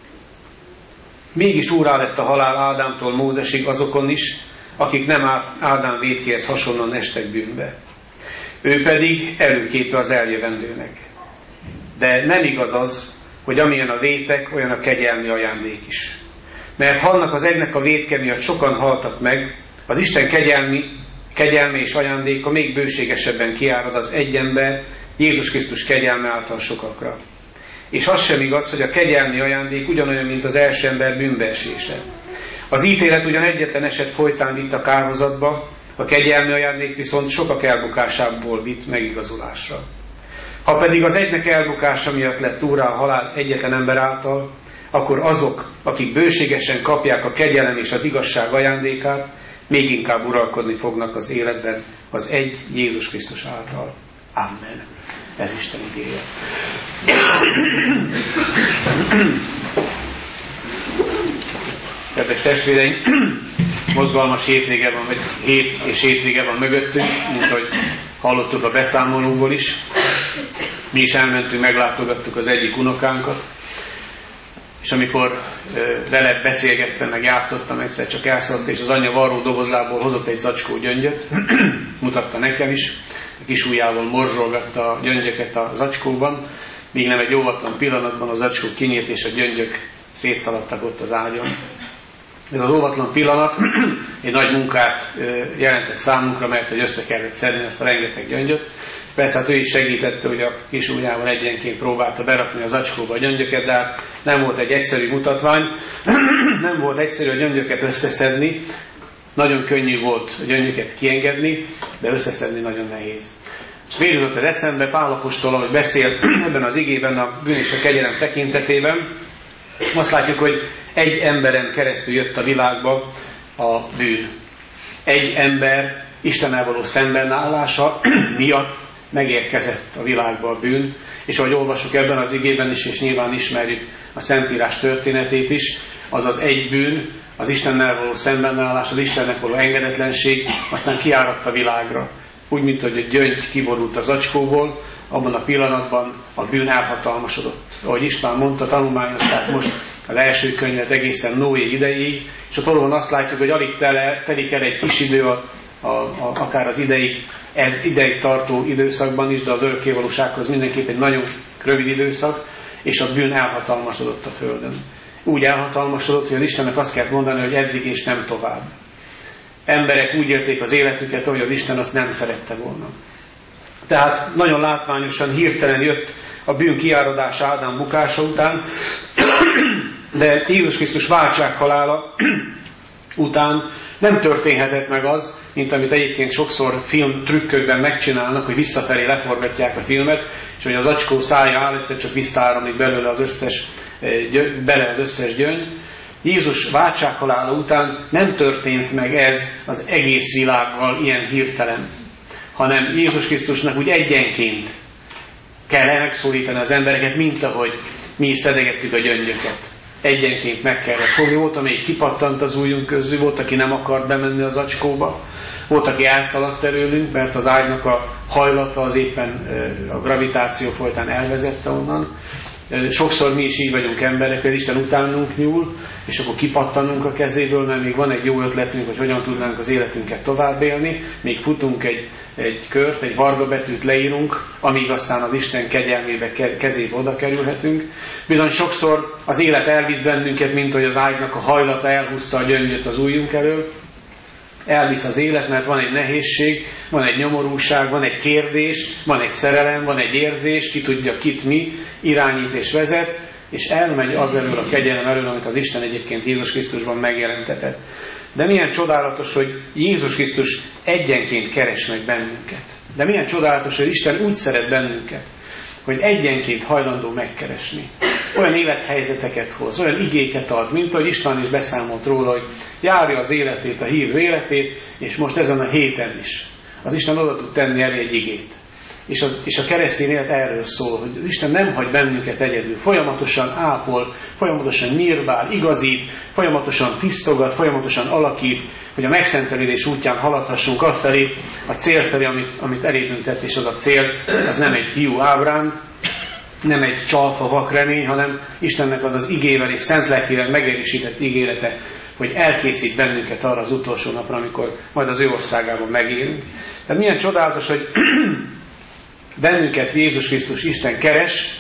Mégis úrrá lett a halál Ádámtól Mózesig azokon is, akik nem Ádám vétkéhez hasonlóan estek bűnbe. Ő pedig előképe az eljövendőnek. De nem igaz az, hogy amilyen a vétek, olyan a kegyelmi ajándék is. Mert ha annak az egynek a vétke miatt sokan haltak meg, az Isten kegyelme és ajándéka még bőségesebben kiárad az egy ember, Jézus Krisztus kegyelme által sokakra. És az sem igaz, hogy a kegyelmi ajándék ugyanolyan, mint az első ember bűnbeesése. Az ítélet ugyan egyetlen eset folytán vitt a kárhozatba, a kegyelmi ajándék viszont sokak elbukásából vitt megigazulásra. Ha pedig az egynek elbukása miatt lett úrrá a halál egyetlen ember által, akkor azok, akik bőségesen kapják a kegyelem és az igazság ajándékát, még inkább uralkodni fognak az életben az egy Jézus Krisztus által. Amen. Ez Isten igéje. Kedves testvéreim, mozgalmas hétvége van, vagy hét és hétvége van mögöttünk, mint ahogy hallottuk a beszámolóból is. Mi is elmentünk, meglátogattuk az egyik unokánkat, és amikor vele beszélgettem, meg játszottam, egyszer csak elszaladt, és az anyja varró dobozából hozott egy zacskó gyöngyöt, mutatta nekem is, a kis ujjával morzsolgatta a gyöngyöket a zacskóban, míg nem egy óvatlan pillanatban a zacskó kinyílt, és a gyöngyök szétszaladtak ott az ágyon. Ez az óvatlan pillanat egy nagy munkát jelentett számunkra, mert hogy össze kellett szedni ezt a rengeteg gyöngyöt. Persze hát ő is segítette, hogy a kis ujjával egyenként próbálta berakni a zacskóba a gyöngyöket, de hát nem volt egy egyszerű mutatvány, nem volt egyszerű a gyöngyöket összeszedni, nagyon könnyű volt a gyöngyöket kiengedni, de összeszedni nagyon nehéz. És miért jutott az eszembe, Pál apostol, ahogy beszél ebben az igében a bűn és a kegyelem tekintetében, azt látjuk, hogy egy emberen keresztül jött a világba a bűn. Egy ember Istennel való szembenállása miatt megérkezett a világba a bűn, és ahogy olvasok ebben az igében is, és nyilván ismerjük a Szentírás történetét is, az az egy bűn, az Istennel való szembenállás, az Istennek való engedetlenség, aztán kiáradt a világra. Úgy, mint hogy egy gyöngy kiborult az zacskóból, abban a pillanatban a bűn elhatalmasodott. Ahogy István mondta, tanulmányozták most az első könyvet egészen Noé idejéig, és ott valóban azt látjuk, hogy alig telik el egy kis idő, akár az ideig tartó időszakban is, de az örökkévalósághoz mindenképp egy nagyon rövid időszak, és a bűn elhatalmasodott a földön. Úgy elhatalmasodott, hogy az Istennek azt kellett mondani, hogy eddig és nem tovább. Emberek úgy élték az életüket, ahogy az Isten azt nem szerette volna. Tehát nagyon látványosan, hirtelen jött a bűn kiáradása Ádám bukása után, de Jézus Krisztus váltsághalála után nem történhetett meg az, mint amit egyébként sokszor filmtrükkökben megcsinálnak, hogy visszafelé leforgatják a filmet, és hogy az zacskó szája áll, egyszer csak visszaáramlik belőle az összes gyöngy. Jézus váltsághalála után nem történt meg ez az egész világgal ilyen hirtelen, hanem Jézus Krisztusnak úgy egyenként kell megszólítani az embereket, mint ahogy mi is szedegettük a gyöngyöket. Egyenként meg kellett fogni. Volt, amelyik kipattant az ujjunk közül, volt, aki nem akart bemenni az zacskóba, volt, aki elszaladt előlünk, mert az ágynak a hajlata az éppen a gravitáció folytán elvezette onnan. Sokszor mi is így vagyunk emberek, hogy Isten utánunk nyúl, és akkor kipattanunk a kezéből, mert még van egy jó ötletünk, hogy hogyan tudnánk az életünket tovább élni, még futunk egy kört, egy varga betűt leírunk, amíg aztán az Isten kegyelmébe kezébe oda kerülhetünk. Bizony sokszor az élet elvisz bennünket, mint hogy az ágynak a hajlata elhúzta a gyöngyöt az ujjunk elől. Elvisz az élet, mert van egy nehézség, van egy nyomorúság, van egy kérdés, van egy szerelem, van egy érzés, ki tudja kit mi irányít és vezet, és elmegy az elől a kegyelem elől, amit az Isten egyébként Jézus Krisztusban megjelentetett. De milyen csodálatos, hogy Jézus Krisztus egyenként keres meg bennünket. De milyen csodálatos, hogy Isten úgy szeret bennünket, hogy egyenként hajlandó megkeresni. Olyan élethelyzeteket hoz, olyan igéket ad, mint ahogy István is beszámolt róla, hogy járja az életét, a hívő életét, és most ezen a héten is. Az Isten oda tud tenni elé egy igét. És a keresztény élet erről szól, hogy az Isten nem hagy bennünket egyedül. Folyamatosan ápol, folyamatosan nyírbál, igazít, folyamatosan tisztogat, folyamatosan alakít, hogy a megszentelődés útján haladhassunk afelé, a cél felé, amit elébünk tett, és az a cél, az nem egy hiú ábrán, nem egy csalfa vakremény, hanem Istennek az az igével és szent lelkével megerősített ígérete, hogy elkészít bennünket arra az utolsó napra, amikor majd az ő országában megélünk. Tehát milyen csodálatos, hogy bennünket Jézus Krisztus Isten keres,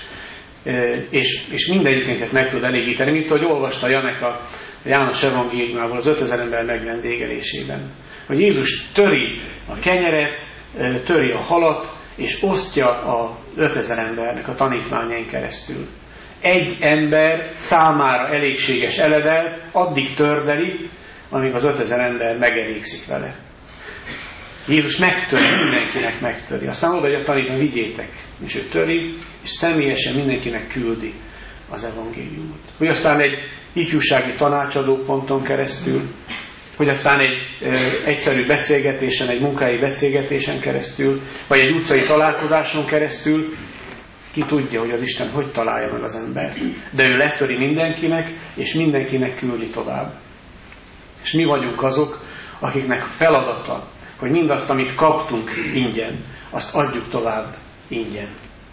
és mindegyikünket meg tud elégíteni, mint ahogy olvasta Janek a János evangéliumában az 5000 ember megvendégelésében. Hogy Jézus töri a kenyeret, töri a halat, és osztja a 5000 embernek a tanítványain keresztül. Egy ember számára elégséges eledelt addig tördeli, amíg az 5000 ember megelégszik vele. Jézus megtöri, mindenkinek megtöri. Aztán oda, hogy a tanítani, vigyétek. És ő töri, és személyesen mindenkinek küldi az evangéliumot. Hogy aztán egy ifjúsági tanácsadó ponton keresztül, hogy aztán egy egyszerű beszélgetésen, egy munkahelyi beszélgetésen keresztül, vagy egy utcai találkozáson keresztül, ki tudja, hogy az Isten hogy találja meg az embert. De ő letöri mindenkinek, és mindenkinek küldi tovább. És mi vagyunk azok, akiknek feladata, hogy mindazt, amit kaptunk ingyen, azt adjuk tovább ingyen.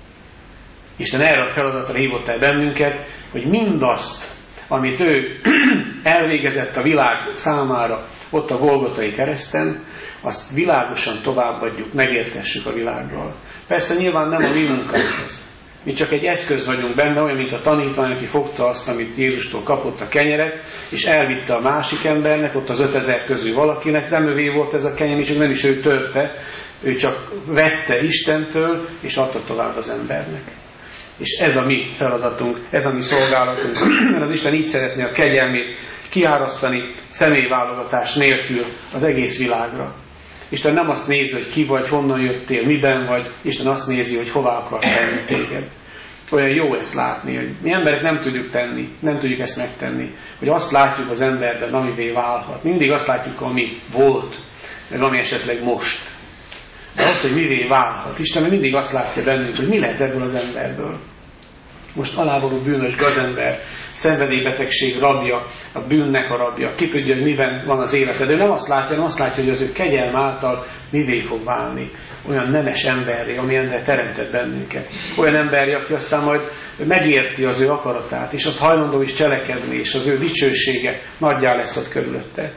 Isten erre a feladatra hívott el bennünket, hogy mindazt, amit ő elvégezett a világ számára ott a Golgotai kereszten, azt világosan továbbadjuk, megértessük a világgal. Persze nyilván nem a mi munkánk ez. Mi csak egy eszköz vagyunk benne, olyan, mint a tanítvány, aki fogta azt, amit Jézustól kapott, a kenyeret, és elvitte a másik embernek, ott az 5000 közül valakinek, nem övé volt ez a kenyér, csak nem is ő törte, ő csak vette Istentől, és adta tovább az embernek. És ez a mi feladatunk, ez a mi szolgálatunk, mert az Isten így szeretné a kegyelmét kiárasztani személyválogatás nélkül az egész világra. Isten nem azt nézi, hogy ki vagy, honnan jöttél, miben vagy, Isten azt nézi, hogy hová akar tenni téged. Olyan jó ezt látni, hogy mi emberek nem tudjuk tenni, nem tudjuk ezt megtenni, hogy azt látjuk az emberben, amivé válhat. Mindig azt látjuk, ami volt, meg ami esetleg most. De az, hogy mivé válhat. Isten mindig azt látja bennünk, hogy mi lehet ebből az emberből. Most alávaló bűnös gazember, szenvedélybetegség rabja, a bűnnek a rabja, ki tudja, hogy miben van az élete. De ő nem azt látja, hanem azt látja, hogy az ő kegyelm által mivé fog válni. Olyan nemes emberré, ami ember teremtett bennünket. Olyan emberré, aki aztán majd megérti az ő akaratát, és az hajlandó is cselekedni, és az ő dicsősége nagyjá lesz ott körülötte.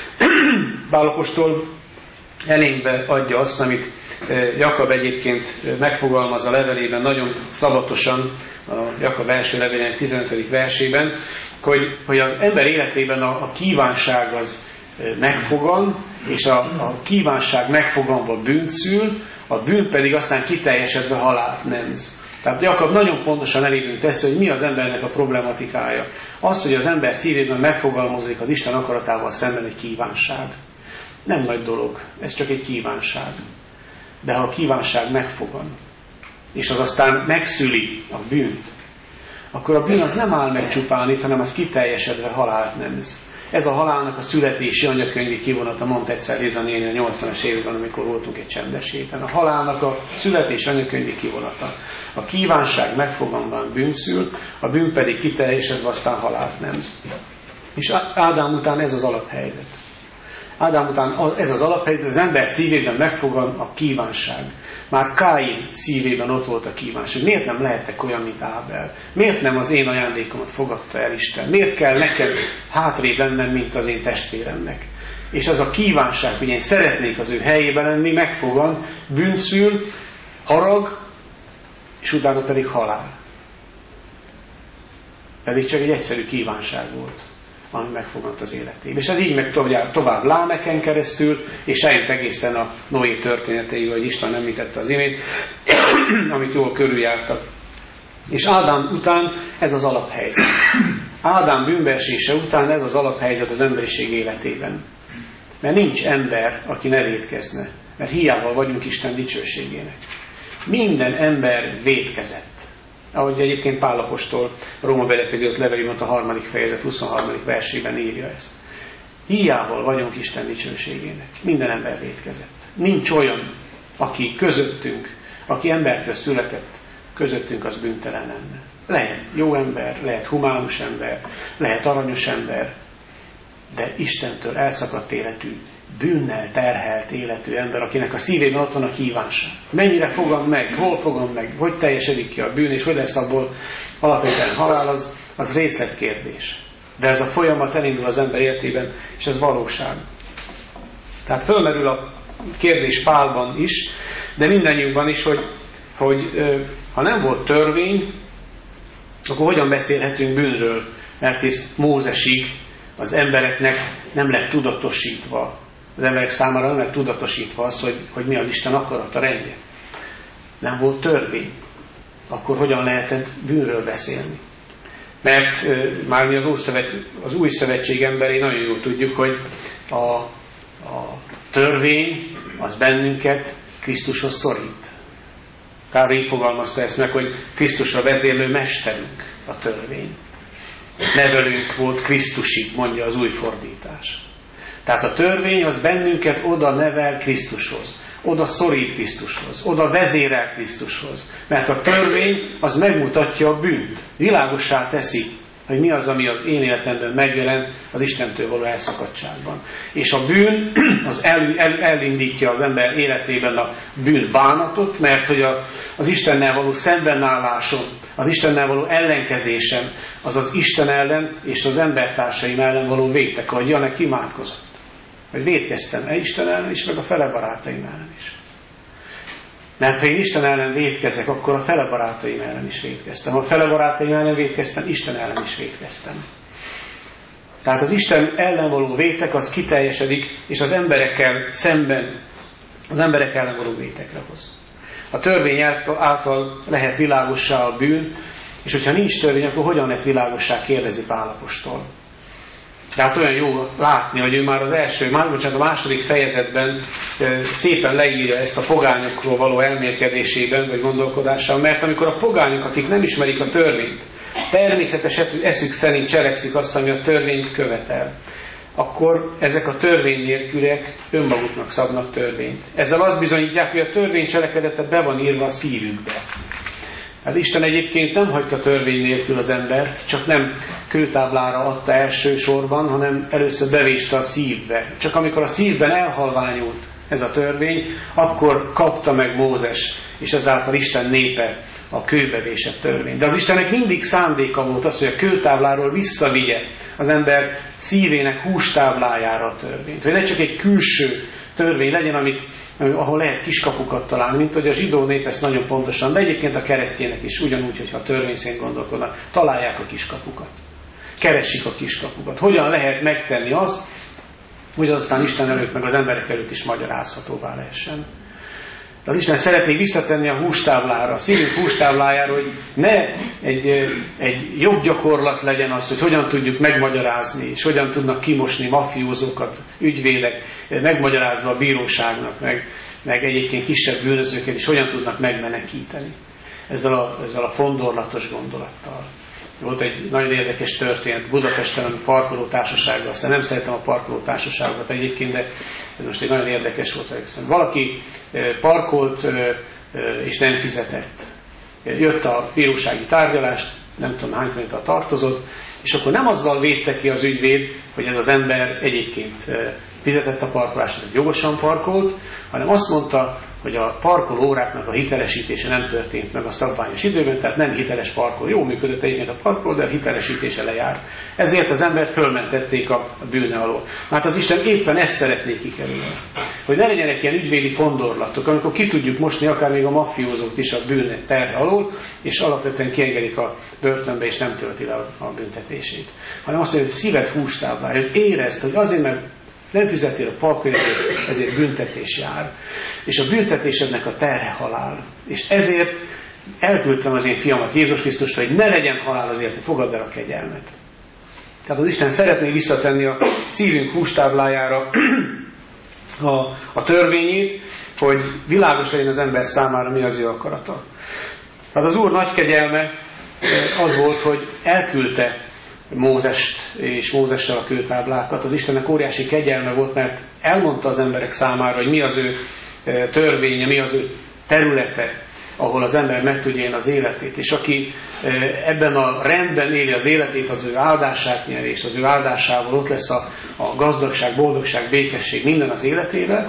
Pál apostol elénkbe adja azt, amit Jakab egyébként megfogalmaz a levelében nagyon szabatosan, a Jakab első levélének 15. versében, hogy az ember életében a kívánság az megfogan, és a kívánság megfoganva bűnt szül, a bűn pedig aztán kiteljesedve halált nemz. Tehát Jakab nagyon pontosan elébünk teszi, hogy mi az embernek a problematikája. Az, hogy az ember szívében megfogalmazik az Isten akaratával szemben egy kívánság. Nem nagy dolog, ez csak egy kívánság. De ha a kívánság megfogan, és az aztán megszüli a bűnt, akkor a bűn az nem áll meg csupán itt, hanem az kiteljesedve halált nemz. Ez a halálnak a születési anyakönyvi kivonata, mondta egyszer Liza néni a 80-as években, amikor voltunk egy csendes héten. A halálnak a születési anyakönyvi kivonata. A kívánság megfoganván bűn szül, a bűn pedig kiteljesedve aztán halált nemz. És Ádám után ez az alaphelyzet. Ádám után ez az alaphelyzet, az ember szívében megfogan a kívánság. Már Káin szívében ott volt a kívánság. Miért nem lehetek olyan, mint Ábel? Miért nem az én ajándékomat fogadta el Isten? Miért kell nekem hátrébb lennem, mint az én testvéremnek? És az a kívánság, hogy én szeretnék az ő helyében lenni, megfogan, bűnszül, harag, és utána pedig halál. Pedig csak egy egyszerű kívánság volt, ami megfogant az életébe. És ez így meg tovább Lámeken keresztül, és eljött egészen a Noé történeteig, hogy Isten említette az imént, amit jól körüljártak. És Ádám után ez az alaphelyzet. Ádám bűnbeesése után ez az alaphelyzet az emberiség életében. Mert nincs ember, aki ne vétkezne. Mert hiába vagyunk Isten dicsőségének. Minden ember vétkezett. Ahogy egyébként Pál apostol Róma belekeződött levelében a 3. fejezet 23. versében írja ezt. Hiába vagyunk Isten dicsőségének. Minden ember vétkezett. Nincs olyan, aki közöttünk, aki embertől született, közöttünk az bűntelen lenne. Lehet jó ember, lehet humánus ember, lehet aranyos ember, de Istentől elszakadt életű, bűnnel terhelt életű ember, akinek a szívében ott van a kívánság. Mennyire fogom meg, hol fogom meg, hogy teljesedik ki a bűn, és hogy lesz abból alapvetően halál, az részletkérdés. De ez a folyamat elindul az ember életében, és ez valóság. Tehát fölmerül a kérdés Pálban is, de mindannyiunkban is, hogy ha nem volt törvény, akkor hogyan beszélhetünk bűnről? Mert hisz Mózesig az embereknek nem lett tudatosítva, az emberek számára nem lett tudatosítva az, hogy mi az Isten akarata, rendje. Nem volt törvény. Akkor hogyan lehetett bűnről beszélni? Mert már mi az új szövetség emberei nagyon jól tudjuk, hogy a törvény az bennünket Krisztushoz szorít. Kár így fogalmazta ezt meg, hogy Krisztusra vezérlő mesterünk a törvény. Nevelünk volt Krisztusig, mondja az új fordítás. Tehát a törvény az bennünket oda nevel Krisztushoz, oda szorít Krisztushoz, oda vezérel Krisztushoz. Mert a törvény az megmutatja a bűnt, világossá teszi, hogy mi az, ami az én életemben megjelen az Istentől való elszakadtságban. És a bűn az elindítja az ember életében a bűn bánatot, mert hogy az Istennel való szembenállásom, az Istennel való ellenkezésem, az az Isten ellen és az embertársaim ellen való vétek, ahogy Janek imádkozott. Hogy vétkeztem Isten ellen is, meg a fele barátaim ellen is. Mert ha én Isten ellen vétkezek, akkor a fele barátaim ellen is vétkeztem. Ha a fele barátaim ellen vétkeztem, Isten ellen is vétkeztem. Tehát az Isten ellen való vétek az kiteljesedik, és az emberekkel szemben, az emberek ellen való vétekre hoz. A törvény által lehet világossá a bűn, és hogyha nincs törvény, akkor hogyan lehet világossá, kérdezi Pál apostol. Tehát olyan jó látni, hogy ő már a második fejezetben szépen leírja ezt a pogányokról való elmélkedésében, vagy gondolkodásával, mert amikor a pogányok, akik nem ismerik a törvényt, természetes eszük szerint cselekszik azt, ami a törvényt követel, akkor ezek a törvény nélküliek önmaguknak szabnak törvényt. Ezzel azt bizonyítják, hogy a törvény cselekedete be van írva a szívükbe. Hát Isten egyébként nem hagyta törvény nélkül az embert, csak nem kőtáblára adta elsősorban, hanem először bevéste a szívbe. Csak amikor a szívben elhalványult ez a törvény, akkor kapta meg Mózes, és ezáltal Isten népe a kőbe vésett törvényt. De az Istennek mindig szándéka volt az, hogy a kőtábláról visszavigye az ember szívének hústáblájára a törvényt. Hogy ne csak egy külső törvény legyen, ahol lehet kiskapukat találni, mint hogy a zsidó nép ezt nagyon pontosan, de egyébként a keresztjének is ugyanúgy, hogyha a törvény szerint gondolkodnak, találják a kiskapukat. Keresik a kiskapukat. Hogyan lehet megtenni azt, hogy aztán Isten előtt, meg az emberek előtt is magyarázhatóvá lehessen. De az Isten szeretné visszatenni a hústáblára, a szívünk hústáblájára, hogy ne egy jobb gyakorlat legyen az, hogy hogyan tudjuk megmagyarázni, és hogyan tudnak kimosni mafiózókat, ügyvédek, megmagyarázva a bíróságnak, meg egyébként kisebb bűnözőket, és hogyan tudnak megmenekíteni. Ezzel a fondorlatos gondolattal. Volt egy nagyon érdekes történet Budapesten, ami parkolótársasággal, aztán nem szeretem a parkolótársaságokat egyébként, de ez most egy nagyon érdekes volt. Valaki parkolt és nem fizetett. Jött a bírósági tárgyalást, nem tudom hány forintra tartozott, és akkor nem azzal védte ki az ügyvéd, hogy ez az ember egyébként fizetett a parkolást, jogosan parkolt, hanem azt mondta, hogy a parkoló óráknak a hitelesítése nem történt meg a szabványos időben, tehát nem hiteles parkoló. Jó működött egyébként a parkoló, de a hitelesítése lejárt. Ezért az embert fölmentették a bűne alól. Hát az Isten éppen ezt szeretné kikerülni. Hogy ne legyenek ilyen ügyvédi fondorlatok, amikor ki tudjuk mosni akár még a mafiózót is a bűn terhe alól, és alapvetően kiengedik a börtönbe, és nem tölti le a büntetését. Hanem azt mondja, hogy szíved hústáblája, hogy érezd, hogy azért, mert nem fizettél a parkolót, ezért büntetés jár. És a büntetésednek a terhe halál. És ezért elküldtem az én fiamat Jézus Krisztusra, hogy ne legyen halál, azért, hogy fogadd el a kegyelmet. Tehát az Isten szeretné visszatenni a szívünk hústáblájára a törvényét, hogy világos legyen az ember számára, mi az ő akarata. Tehát az Úr nagy kegyelme az volt, hogy elküldte Mózest és Mózessel a kőtáblákat. Az Istennek óriási kegyelme volt, mert elmondta az emberek számára, hogy mi az ő törvénye, mi az ő területe, ahol az ember meg tudja élni az életét. És aki ebben a rendben éli az életét, az ő áldását nyeri, és az ő áldásával ott lesz a gazdagság, boldogság, békesség minden az életében.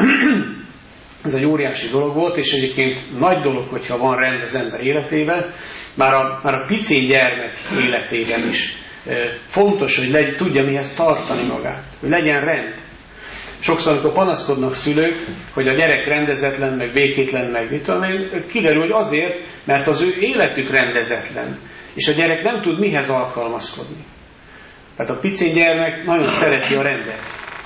Ez egy óriási dolog volt, és egyébként nagy dolog, hogyha van rend az ember életében, már a pici gyermek életében is fontos, hogy tudja mihez tartani magát, hogy legyen rend. Sokszor, amikor panaszkodnak szülők, hogy a gyerek rendezetlen, meg békétlen, meg mit tudom én, kiderül, hogy azért, mert az ő életük rendezetlen, és a gyerek nem tud mihez alkalmazkodni. Tehát a pici gyermek nagyon szereti a rendet.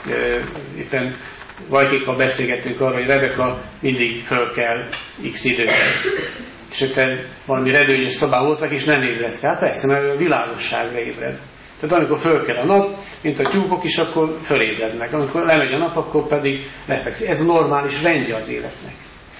Éppen Vajkékkal beszélgettünk arról, hogy Rebeka mindig föl kell x időben. És egyszer valami redőnyös szobában voltak, és nem ébredt fel. Hát persze, mert a világosságra ébred. Tehát amikor föl kell a nap, mint a tyúkok is, akkor fölébrednek. Amikor lemegy a nap, akkor pedig lefekszik. Ez a normális rendje az életnek.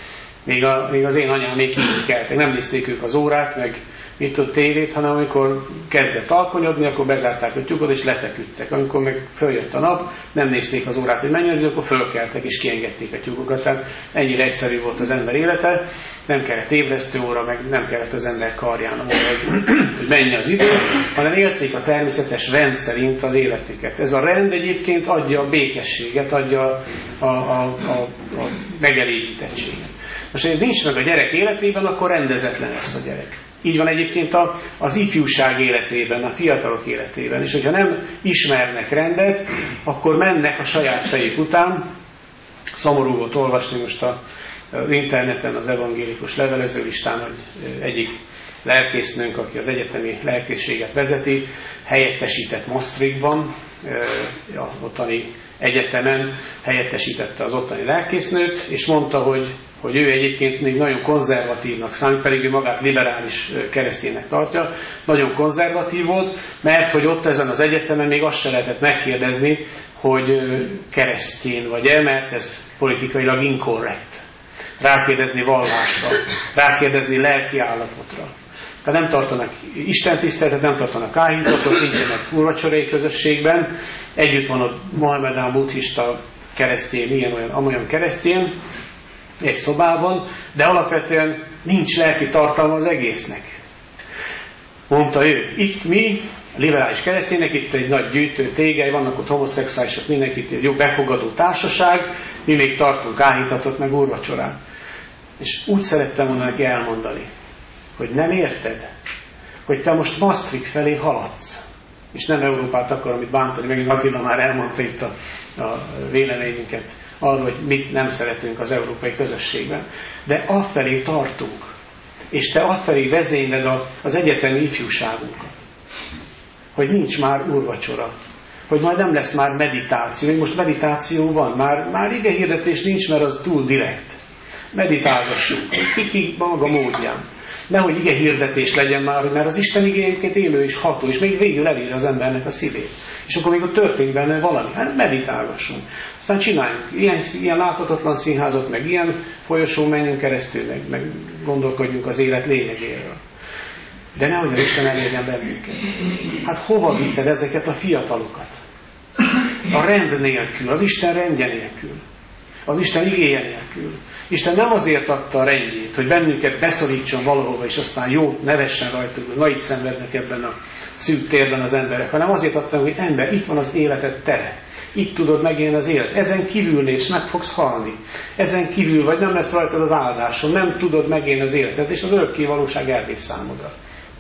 Még az én anyám még így keltek. Nem nézték ők az órát, meg mit ott tévét, hanem amikor kezdett alkonyodni, akkor bezárták a tyúkot és lefeküdtek. Amikor meg följött a nap, nem nézték az órát, hogy mennyi, akkor fölkeltek és kiengedték a tyúkokat. Tehát ennyire egyszerű volt az ember élete, nem kellett ébresztő óra, meg nem kellett az ember karján hogy mennyi az idő, hanem élték a természetes rend szerint az életüket. Ez a rend egyébként adja a békességet, adja a megelégítettséget. Most, ha nincs meg a gyerek életében, akkor rendezetlen lesz a gyerek. Így van egyébként az ifjúság életében, a fiatalok életében. És hogyha nem ismernek rendet, akkor mennek a saját fejük után. Szomorú volt olvasni most az interneten, az evangélikus levelezőlistán, hogy egyik lelkésznőnk, aki az egyetemi lelkészséget vezeti, helyettesített Maastrichtban, az ottani egyetemen helyettesítette az ottani lelkésznőt, és mondta, hogy ő egyébként még nagyon konzervatívnak számít, pedig ő magát liberális kereszténynek tartja. Nagyon konzervatív volt, mert hogy ott ezen az egyetemen még azt se lehetett megkérdezni, hogy keresztény vagy-e, mert ez politikailag inkorrekt. Rákérdezni vallásra, rákérdezni lelki állapotra. Tehát nem tartanak istentiszteletet, nem tartanak áhítatot, nincsenek úrvacsorai közösségben. Együtt van ott Mohamedán buddhista keresztény, ilyen amolyan keresztény, egy szobában, de alapvetően nincs lelki tartalma az egésznek. Mondta ő, itt mi, liberális keresztények, itt egy nagy gyűjtő tégely, vannak ott homoszexuálisok, mindenkit egy jó befogadó társaság, mi még tartunk áhítatot, meg úrvacsorát. És úgy szerettem volna neki elmondani, hogy nem érted, hogy te most Maastricht felé haladsz. És nem Európát akar, amit bántani, megint Attila már elmondta itt a véleményünket arról, hogy mit nem szeretünk az európai közösségben. De afelé tartunk. És te afelé vezényled az egyetemi ifjúságunkat. Hogy nincs már úrvacsora. Hogy majd nem lesz már meditáció. Még most meditáció van. Már igehirdetés nincs, mert az túl direkt. Meditálgassunk. Kiki maga módján. Nehogy igehirdetés legyen már, mert az Isten igényként élő és ható, és még végül elér az embernek a szívét. És akkor még ott történik benne valami. Hát meditálgassunk. Aztán csináljunk ilyen láthatatlan színházat, meg ilyen folyosón menjünk keresztül, meg gondolkodjunk az élet lényegéről. De nehogy az Isten elérjen bennünket. Hát hova viszed ezeket a fiatalokat? A rend nélkül, az Isten rendje nélkül. Az Isten igéje nélkül. Isten nem azért adta a rendjét, hogy bennünket beszorítson valahova, és aztán jót nevessen rajtuk, hogy itt szenvednek ebben a szűk térben az emberek, hanem azért adta, hogy ember, itt van az életed tere. Itt tudod megélni az élet. Ezen kívül lépsz, meg fogsz halni. Ezen kívül vagy nem lesz rajtad az áldáson, nem tudod megélni az életed, és az örökké valóság elvész számodra.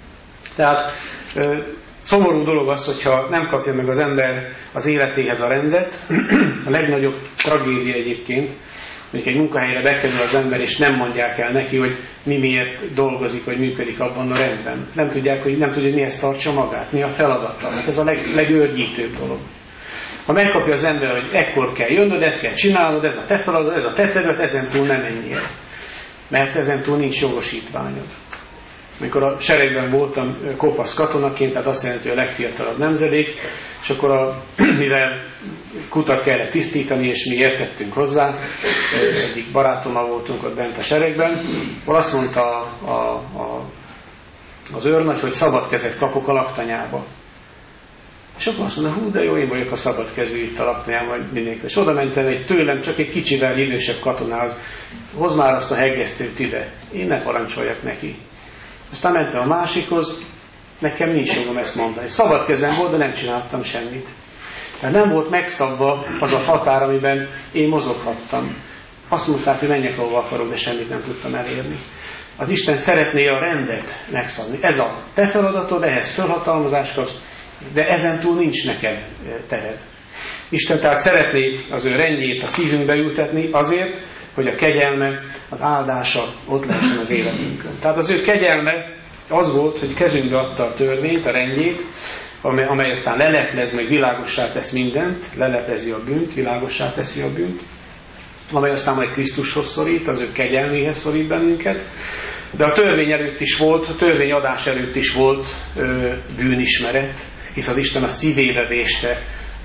Tehát szomorú dolog az, hogyha nem kapja meg az ember az életéhez a rendet. A legnagyobb tragédia egyébként, hogy egy munkahelyre bekerül az ember, és nem mondják el neki, hogy mi miért dolgozik, vagy működik abban a rendben. Nem tudják, hogy mihez tartsa magát, mi a feladata. Hát ez a legőrgyítőbb dolog. Ha megkapja az ember, hogy ekkor kell jönnöd, ezt kell csinálnod, ez a te feladat, ez a te terület, ezentúl nem menjél. Mert ezentúl nincs jogosítványod. Amikor a seregben voltam kopasz katonaként, tehát azt jelenti, hogy a legfiatalabb nemzedék, és akkor mivel kutat kellett tisztítani, és mi értettünk hozzá, egyik barátommal voltunk ott bent a seregben, akkor azt mondta az őrnagy, hogy szabad kezet kapok a laktanyába. És akkor azt mondta, hú, de jó, én vagyok a szabadkezű itt a laknyán, vagy mindenki. És oda mentem egy tőlem csak egy kicsivel idősebb katonához, hozd már azt a heggesztőt ide, én ne parancsoljak neki. Aztán mentem a másikhoz, nekem nincs jogom ezt mondani. Szabad kezem volt, de nem csináltam semmit. Tehát nem volt megszabva az a határ, amiben én mozoghattam. Azt mondták, hogy menjek, ahova akarok, de semmit nem tudtam elérni. Az Isten szeretné a rendet megszabni. Ez a te feladatod, ehhez felhatalmazást kapsz, de ezentúl nincs neked tered. Isten tehát szeretné az ő rendjét a szívünkbe ültetni azért, hogy a kegyelme, az áldása ott lehessen az életünkön. Tehát az ő kegyelme az volt, hogy kezünkbe adta a törvényt, a rendjét, amely aztán leleplez, meg világossá tesz mindent, leleplezi a bűnt, világossá teszi a bűnt, amely aztán majd Krisztushoz szorít, az ő kegyelméhez szorít bennünket, de a törvény előtt is volt, a törvényadás előtt is volt bűnismeret, hisz az Isten a szívébe véste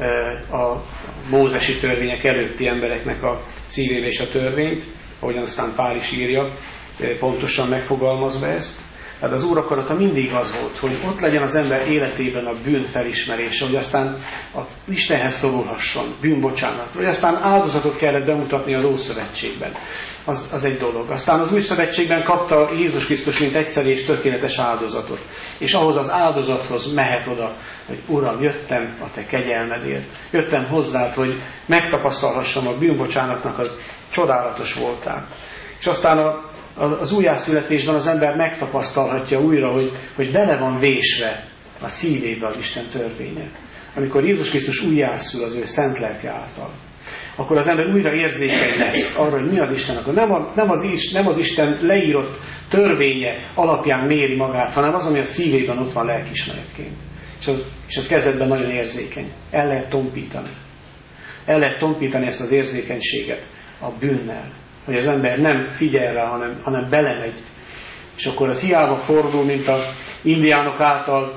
a mózesi törvények előtti embereknek a szívébe és a törvényt, ahogyan aztán Pál is írja, pontosan megfogalmazva ezt. Tehát az Úr akarata mindig az volt, hogy ott legyen az ember életében a bűn felismerése, hogy aztán az Istenhez szorulhasson, bűnbocsánatra, hogy aztán áldozatot kellett bemutatni az Ószövetségben. Az egy dolog. Aztán az Új Szövetségben kapta Jézus Krisztus mint egyszerű és tökéletes áldozatot. És ahhoz az áldozathoz mehet oda, hogy Uram, jöttem a te kegyelmedért. Jöttem hozzád, hogy megtapasztalhassam a bűnbocsánatnak a csodálatos voltát. És aztán az újjászületésben az ember megtapasztalhatja újra, hogy bele van vésve a szívébe az Isten törvénye. Amikor Jézus Krisztus újjászül az ő szent lelke által, akkor az ember újra érzékeny lesz arra, hogy mi az Isten. Akkor nem az Isten leírott törvénye alapján méri magát, hanem az, ami a szívében ott van lelkiismeretként. És az kezdetben nagyon érzékeny. El lehet tompítani. El lehet tompítani ezt az érzékenységet a bűnnel. Hogy az ember nem figyel rá, hanem belemegy. És akkor az hiába fordul, mint az indiánok által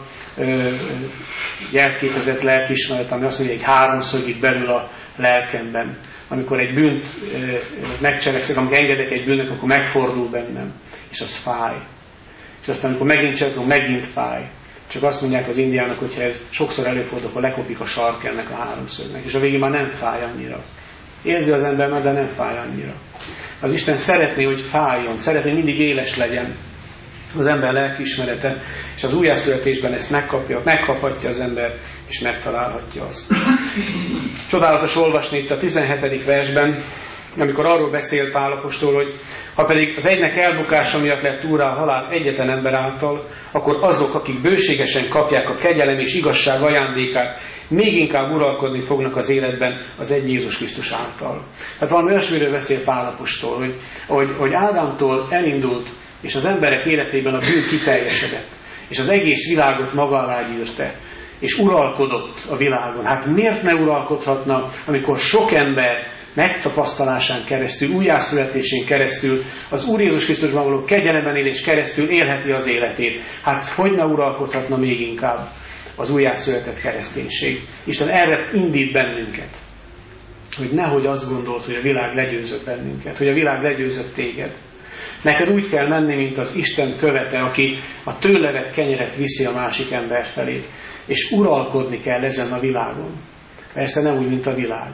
jelképezett lelkiismeret, ami azt mondja, hogy egy háromszögig belül a lelkemben. Amikor egy bűnt megcselekszek, amikor engedek egy bűnnek, akkor megfordul bennem. És az fáj. És aztán, amikor megint cselekszek, megint fáj. Csak azt mondják az indiánok, hogyha ez sokszor előfordul, akkor lekopik a sark ennek a háromszögnek. És a végén már nem fáj annyira. Érzi az ember már, de nem fáj annyira. Az Isten szeretné, hogy fájjon, szeretné, hogy mindig éles legyen az ember lelkiismerete, és az újjászületésben ezt megkaphatja az ember, és megtalálhatja azt. Csodálatos olvasni itt a 17. versben, amikor arról beszél Pál apostol, hogy ha pedig az egynek elbukása miatt lett úrrá a halál egyetlen ember által, akkor azok, akik bőségesen kapják a kegyelem és igazság ajándékát, még inkább uralkodni fognak az életben az egy Jézus Krisztus által. Tehát valami olyasmiről beszél Pál apostol, hogy Ádámtól elindult, és az emberek életében a bűn kiteljesedett, és az egész világot maga alá gyűrte, és uralkodott a világon. Hát miért ne uralkodhatna, amikor sok ember megtapasztalásán keresztül, újjászületésén keresztül, az Úr Jézus Krisztusban való kegyelemben élés keresztül élheti az életét. Hát hogy ne uralkodhatna még inkább az újjászületett kereszténység? Isten erre indít bennünket, hogy nehogy azt gondolt, hogy a világ legyőzött bennünket, hogy a világ legyőzött téged. Neked úgy kell menni, mint az Isten követe, aki a tőle vett kenyeret viszi a másik ember felé. És uralkodni kell ezen a világon. Persze nem úgy, mint a világ.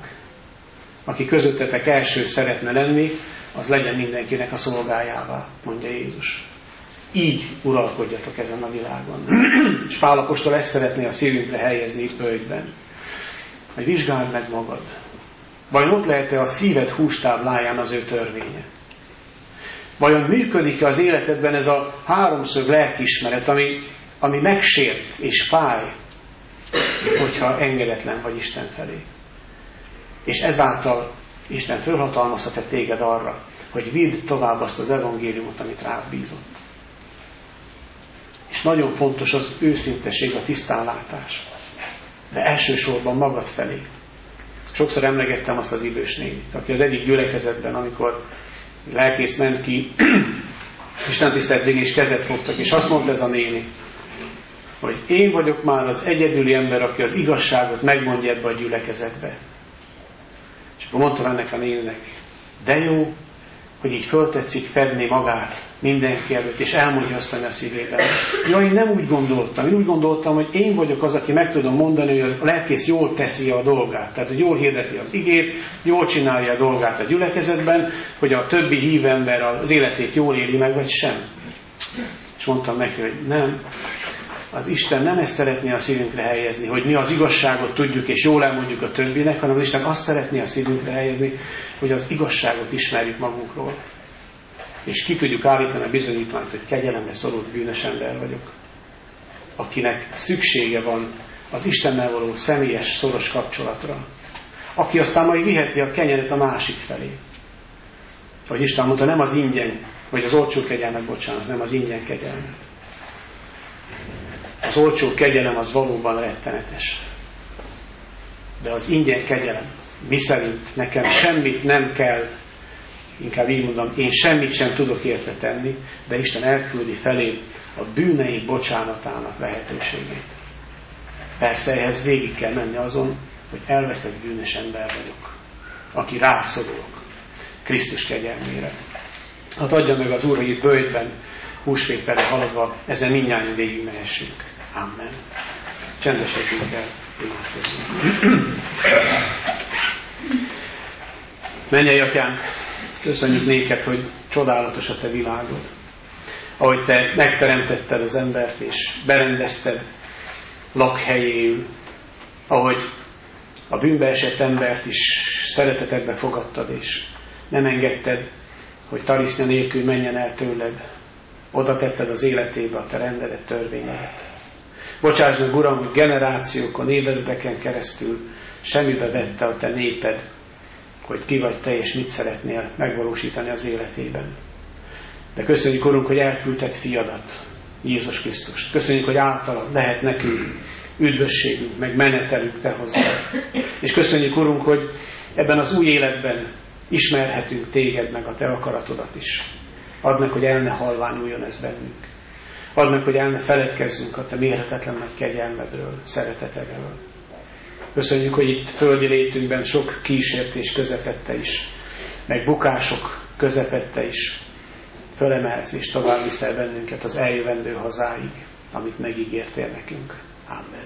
Aki közöttetek első szeretne lenni, az legyen mindenkinek a szolgájává, mondja Jézus. Így uralkodjatok ezen a világon. És Pál apostol ezt szeretné a szívünkre helyezni itt Bölgyben. Hogy vizsgáld meg magad. Vajon ott lehet-e a szíved hústábláján az ő törvénye? Vajon működik-e az életedben ez a háromszög lelkiismeret, ami megsért és fáj, hogyha engedetlen vagy Isten felé? És ezáltal Isten fölhatalmazhat téged arra, hogy vidd tovább azt az evangéliumot, amit rád bízott. És nagyon fontos az őszinteség, a tisztánlátás. De elsősorban magad felé. Sokszor emlegettem azt az idős nénit, aki az egyik gyülekezetben, amikor lelkész ment ki, Isten tisztelt végén is kezet fogtak, és azt mondta ez a néni, hogy én vagyok már az egyedüli ember, aki az igazságot megmondja ebbe a gyülekezetbe. És akkor mondtam ennek a néninek, de jó, hogy így föltetszik fedni magát mindenki előtt, és elmondja azt, ami a szívében. Ja, én nem úgy gondoltam. Én úgy gondoltam, hogy én vagyok az, aki meg tudom mondani, hogy a lelkész jól teszi a dolgát. Tehát, hogy jól hirdeti az igét, jól csinálja a dolgát a gyülekezetben, hogy a többi hívember az életét jól éli meg, vagy sem. És mondtam neki, hogy nem. Az Isten nem ezt szeretné a szívünkre helyezni, hogy mi az igazságot tudjuk és jól elmondjuk a többinek, hanem az Isten azt szeretné a szívünkre helyezni, hogy az igazságot ismerjük magunkról. És ki tudjuk állítani a bizonyítványt, hogy kegyelemre szorult bűnös ember vagyok. Akinek szüksége van az Istennel való személyes, szoros kapcsolatra. Aki aztán majd viheti a kenyeret a másik felé. Ahogy Isten mondta, nem az ingyen, vagy az olcsó kegyelmet, bocsánat, nem az ingyen kegyelmet. Az olcsó kegyelem az valóban rettenetes. De az ingyen kegyelem, miszerint nekem semmit nem kell, inkább így mondom, én semmit sem tudok érte tenni, de Isten elküldi felé a bűneim bocsánatának lehetőségét. Persze ehhez végig kell menni azon, hogy elveszett bűnös ember vagyok, aki rászorulok Krisztus kegyelmére. Hát adja meg az Úr, hogy itt bőjtben, húsvét felé haladva, ezen mindnyáján végig mehessünk. Amen. Csendesedjünk el, imádkozzunk. Mennyei Atyánk, köszönjük néked, hogy csodálatos a te világod. Ahogy te megteremtetted az embert, és berendezted lakhelyéül, ahogy a bűnbe esett embert is szeretetedbe fogadtad, és nem engedted, hogy tarisznya nélkül menjen el tőled. Oda tetted az életébe a te rendelet törvényedet. Bocsáss meg, Uram, hogy generációkon, évezredeken keresztül semmibe vette a te néped, hogy ki vagy te, és mit szeretnél megvalósítani az életében. De köszönjük, Urunk, hogy elküldted fiadat, Jézus Krisztust. Köszönjük, hogy általa lehet nekünk üdvösségünk, meg menetelünk te hozzá. És köszönjük, Urunk, hogy ebben az új életben ismerhetünk téged, meg a te akaratodat is. Add meg, hogy el ne halványuljon ez bennünk. Add meg, hogy el ne feledkezzünk a te mérhetetlen nagy kegyelmedről, szeretetedről. Köszönjük, hogy itt földi létünkben sok kísértés közepette is, meg bukások közepette is fölemelsz és tovább viszel bennünket az eljövendő hazáig, amit megígértél nekünk. Amen.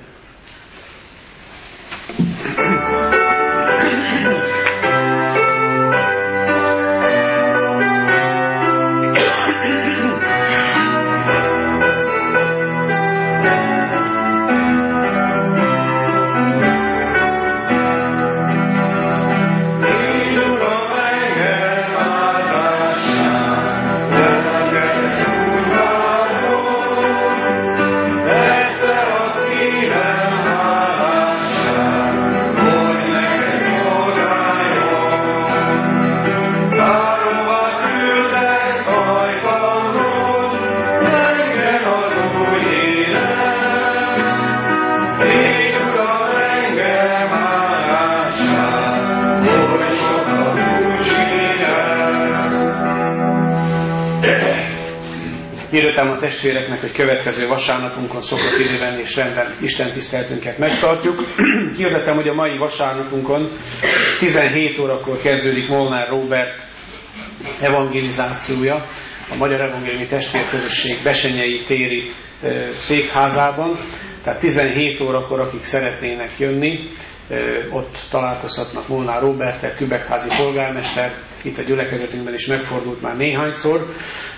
Hirdettem a testvéreknek, hogy következő vasárnapunkon szokott időben és rendben Isten tiszteltünket megtartjuk. Hirdettem, hogy a mai vasárnapunkon 17 órakor kezdődik Molnár Róbert evangelizációja a Magyar Evangéliumi Testvérközösség Besenyei téri székházában. Tehát 17 órakor, akik szeretnének jönni, ott találkozhatnak Molnár Róberttel, Kübekházi polgármester, itt a gyülekezetünkben is megfordult már néhányszor.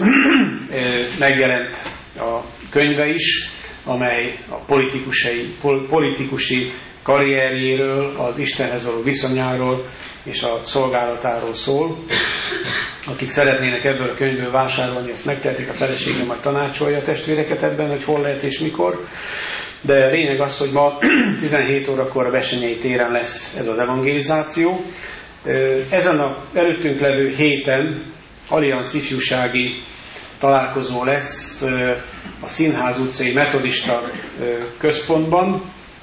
Megjelent a könyve is, amely a politikusi karrierjéről, az Istenhez való viszonyáról és a szolgálatáról szól. Akik szeretnének ebből a könyvből vásárolni, ezt megtehetik, a feleségem majd tanácsolja a testvéreket ebben, hogy hol lehet és mikor. De lényeg az, hogy ma 17 órakor a Besenyei téren lesz ez az evangelizáció. Ezen az előttünk levő héten Allianz ifjúsági találkozó lesz a Színház utcai metodista központban.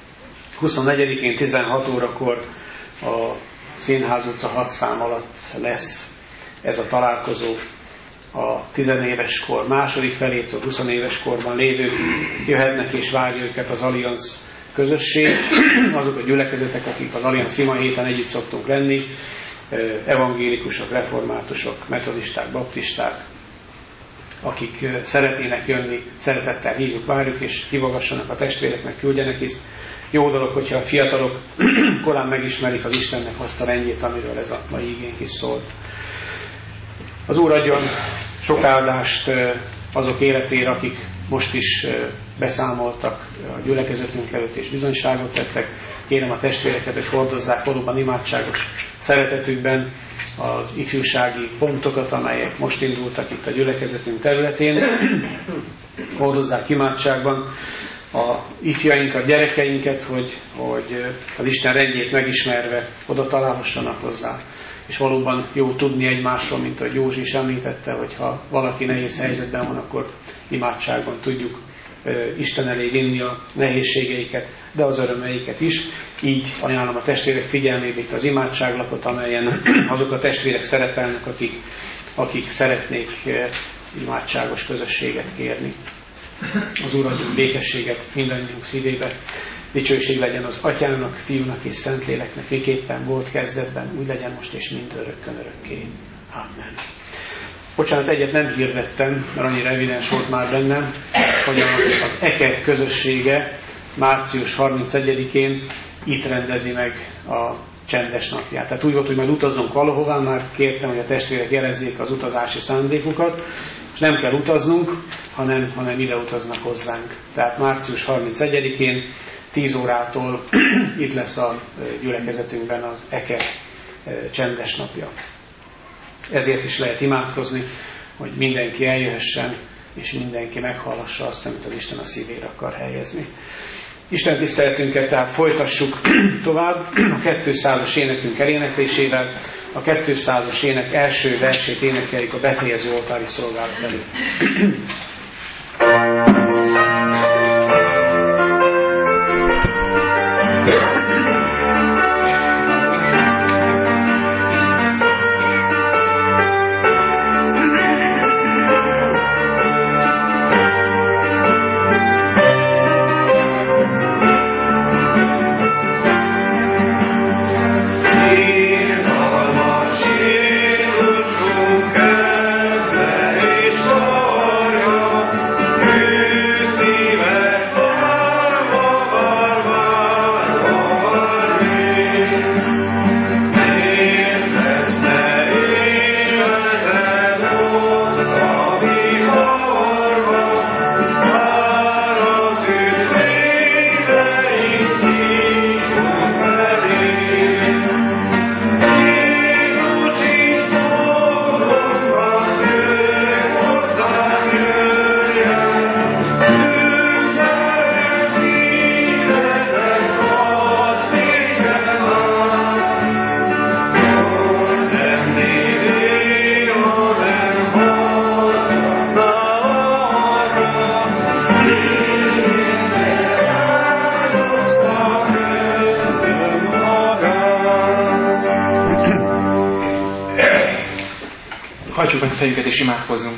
24-én 16 órakor a Színház utca 6 szám alatt lesz ez a találkozó. A 10 éves kor második felétől 20 éves korban lévők jöhetnek és várja őket az Allianz közösség. Azok a gyülekezetek, akik az Allianz ima héten együtt szoktunk lenni, evangélikusok, reformátusok, metodisták, baptisták, akik szeretnének jönni, szeretettel hívjuk, várjuk, és hívogassanak a testvéreknek, küldjenek, hisz jó dolog, hogyha a fiatalok korán megismerik az Istennek azt a rendjét, amiről ez a mai igénk is szól. Az Úr adjon sok áldást azok életére, akik most is beszámoltak a gyülekezetünk előtt és bizonyságot tettek. Kérem a testvéreket, hogy hordozzák valóban imádságos szeretetükben az ifjúsági pontokat, amelyek most indultak itt a gyülekezetünk területén. Hordozzák imádságban a ifjainkat, gyerekeinket, hogy az Isten rendjét megismerve oda találhassanak hozzá. És valóban jó tudni egymásról, mint ahogy Józsi is említette, hogy ha valaki nehéz helyzetben van, akkor imádságban tudjuk Isten elé vinni a nehézségeiket, de az örömeiket is. Így ajánlom a testvérek figyelmébe itt az imádságlapot, amelyen azok a testvérek szerepelnek, akik szeretnék imádságos közösséget kérni. Az Úr adjon békességet mindannyiunk szívébe. Dicsőség legyen az Atyának, Fiúnak és Szentléleknek, miképpen volt kezdetben, úgy legyen most és mindörökkön örökké. Amen. Bocsánat, egyet nem hirdettem, mert annyira evidens volt már bennem, hogy az EKE közössége március 31-én itt rendezi meg a csendes napját. Tehát úgy volt, hogy majd utazzunk valahová, már kértem, hogy a testvérek jelezzék az utazási szándékukat, és nem kell utaznunk, hanem ide utaznak hozzánk. Tehát március 31-én 10 órától itt lesz a gyülekezetünkben az EKE csendes napja. Ezért is lehet imádkozni, hogy mindenki eljöhessen, és mindenki meghallassa azt, amit az Isten a szívére akar helyezni. Isten tiszteletünket tehát folytassuk tovább a 200-as énekünk eléneklésével. A 200-as ének első versét énekeljük a befejező oltári szolgálat előtt. Hajtsuk meg fejüket és imádkozzunk.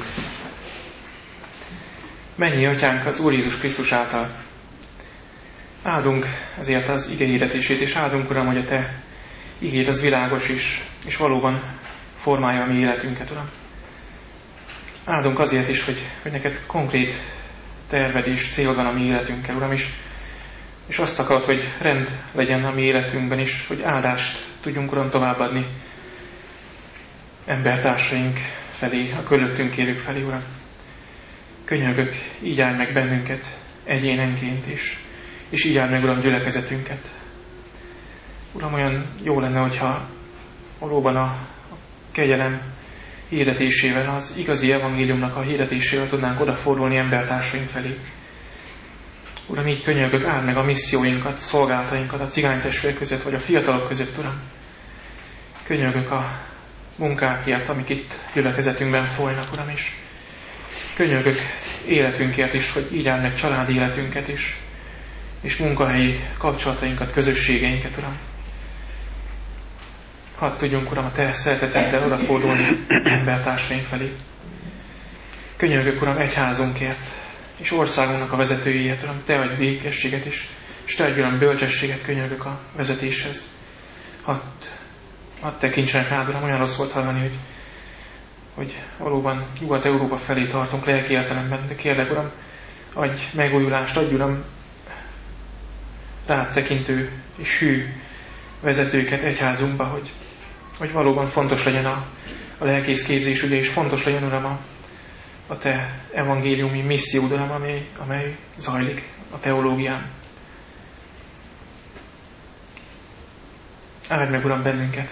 Mennyi Atyánk az Úr Jézus Krisztus által. Áldunk ezért az ige hirdetését, és áldunk, Uram, hogy a Te igéd az világos is, és valóban formálja a mi életünket, Uram. Áldunk azért is, hogy neked konkrét terved és cél van a mi életünkkel, Uram, és azt akarod, hogy rend legyen a mi életünkben is, hogy áldást tudjunk, Uram, továbbadni embertársaink felé, a körülöttünk élők felé, Uram. Könyörgök, így áld meg bennünket egyénenként is, és így áld meg, Uram, gyülekezetünket. Uram, olyan jó lenne, hogyha valóban a kegyelem hirdetésével, az igazi evangéliumnak a hirdetésével tudnánk odafordulni embertársaink felé. Uram, így könyörgök, áld meg a misszióinkat, szolgálatainkat a cigánytestvér között, vagy a fiatalok között, Uram. Könyörgök a munkákért, amik itt gyülekezetünkben folynak, Uram, is. Könyörgök életünkért is, hogy így áld meg családi életünket is, és munkahelyi kapcsolatainkat, közösségeinket, Uram. Hadd tudjunk, Uram, a Te szereteteddel odafordulni embertársaink felé. Könyörgök, Uram, egyházunkért, és országunknak a vezetőjéért, Uram, Te adj békességet is, és Te adj, Uram, bölcsességet, könyörgök a vezetéshez. Hadd tekintsenek rád, Uram, olyan rossz volt hallani, hogy valóban Nyugat-Európa felé tartunk lelki értelemben, de kérlek, Uram, adj megújulást, adj, Uram, rád tekintő és hű vezetőket egyházunkba, hogy valóban fontos legyen a lelkész képzés, ugye, és fontos legyen, Uram, a Te evangéliumi missziód, Uram, amely zajlik a teológián. Áld meg, Uram, bennünket,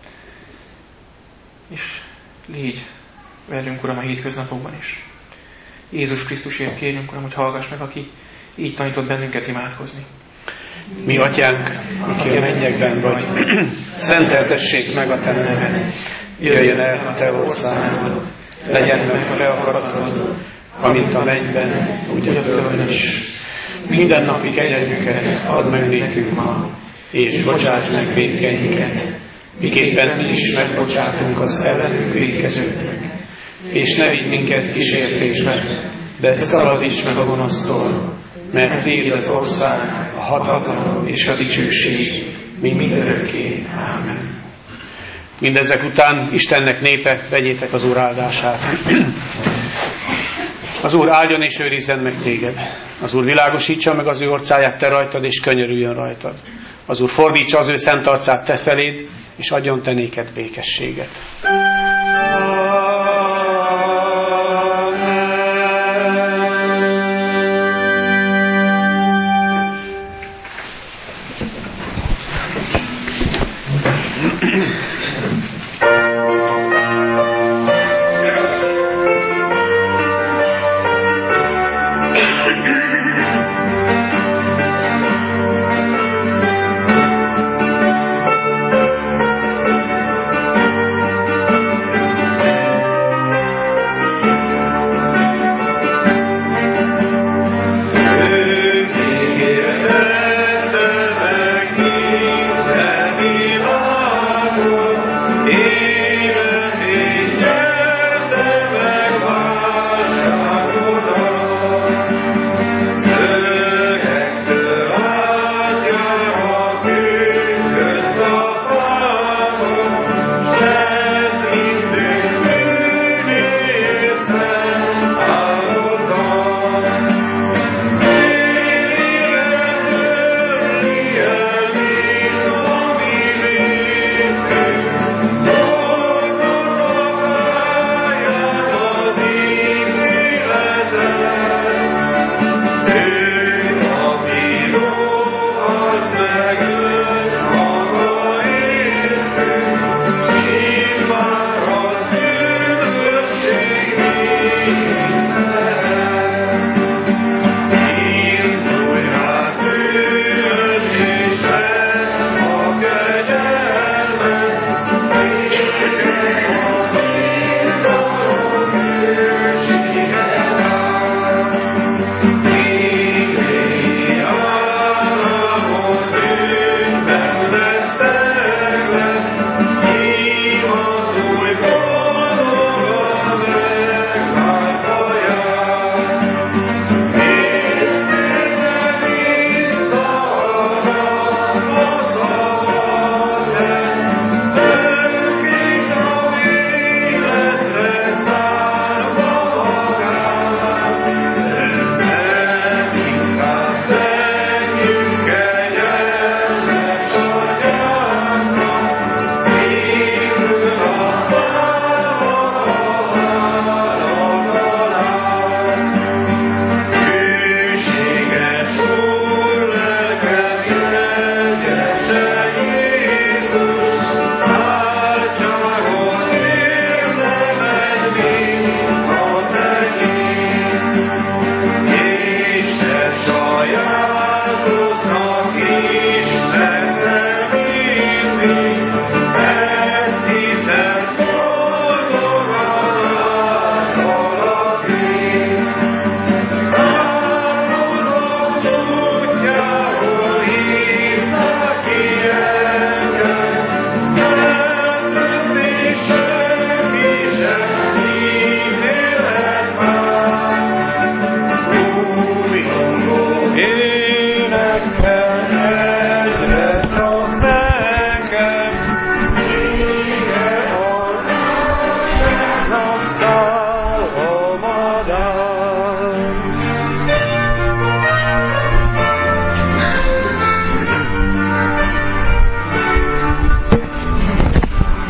és légy velünk, Uram, a hétköznapokban is. Jézus Krisztusért kérjünk, Uram, hogy hallgass meg, aki így tanított bennünket imádkozni. Mi atyánk, aki a mennyekben vagy, szenteltessék meg a te neved, jöjjön el a te országod, legyen meg a te akaratod, amint a mennyben, úgy a földön is. Minden napi kegyelmünket add meg nékünk ma, és bocsáss meg vétkeinket, miképpen mi is megbocsátunk az ellenünk vétkezőknek. És ne vigy minket kísértésbe, de szabadíts meg a gonosztól, mert tiéd az ország, a hatalom és a dicsőség, mindörökké. Ámen. Mindezek után Istennek népe, vegyétek az Úr áldását. Az Úr áldjon és őrizzen meg téged. Az Úr világosítsa meg az ő orcáját te rajtad, és könyörüljön rajtad. Az Úr fordítsa az ő szent arcát te feléd, és adjon te néked békességet.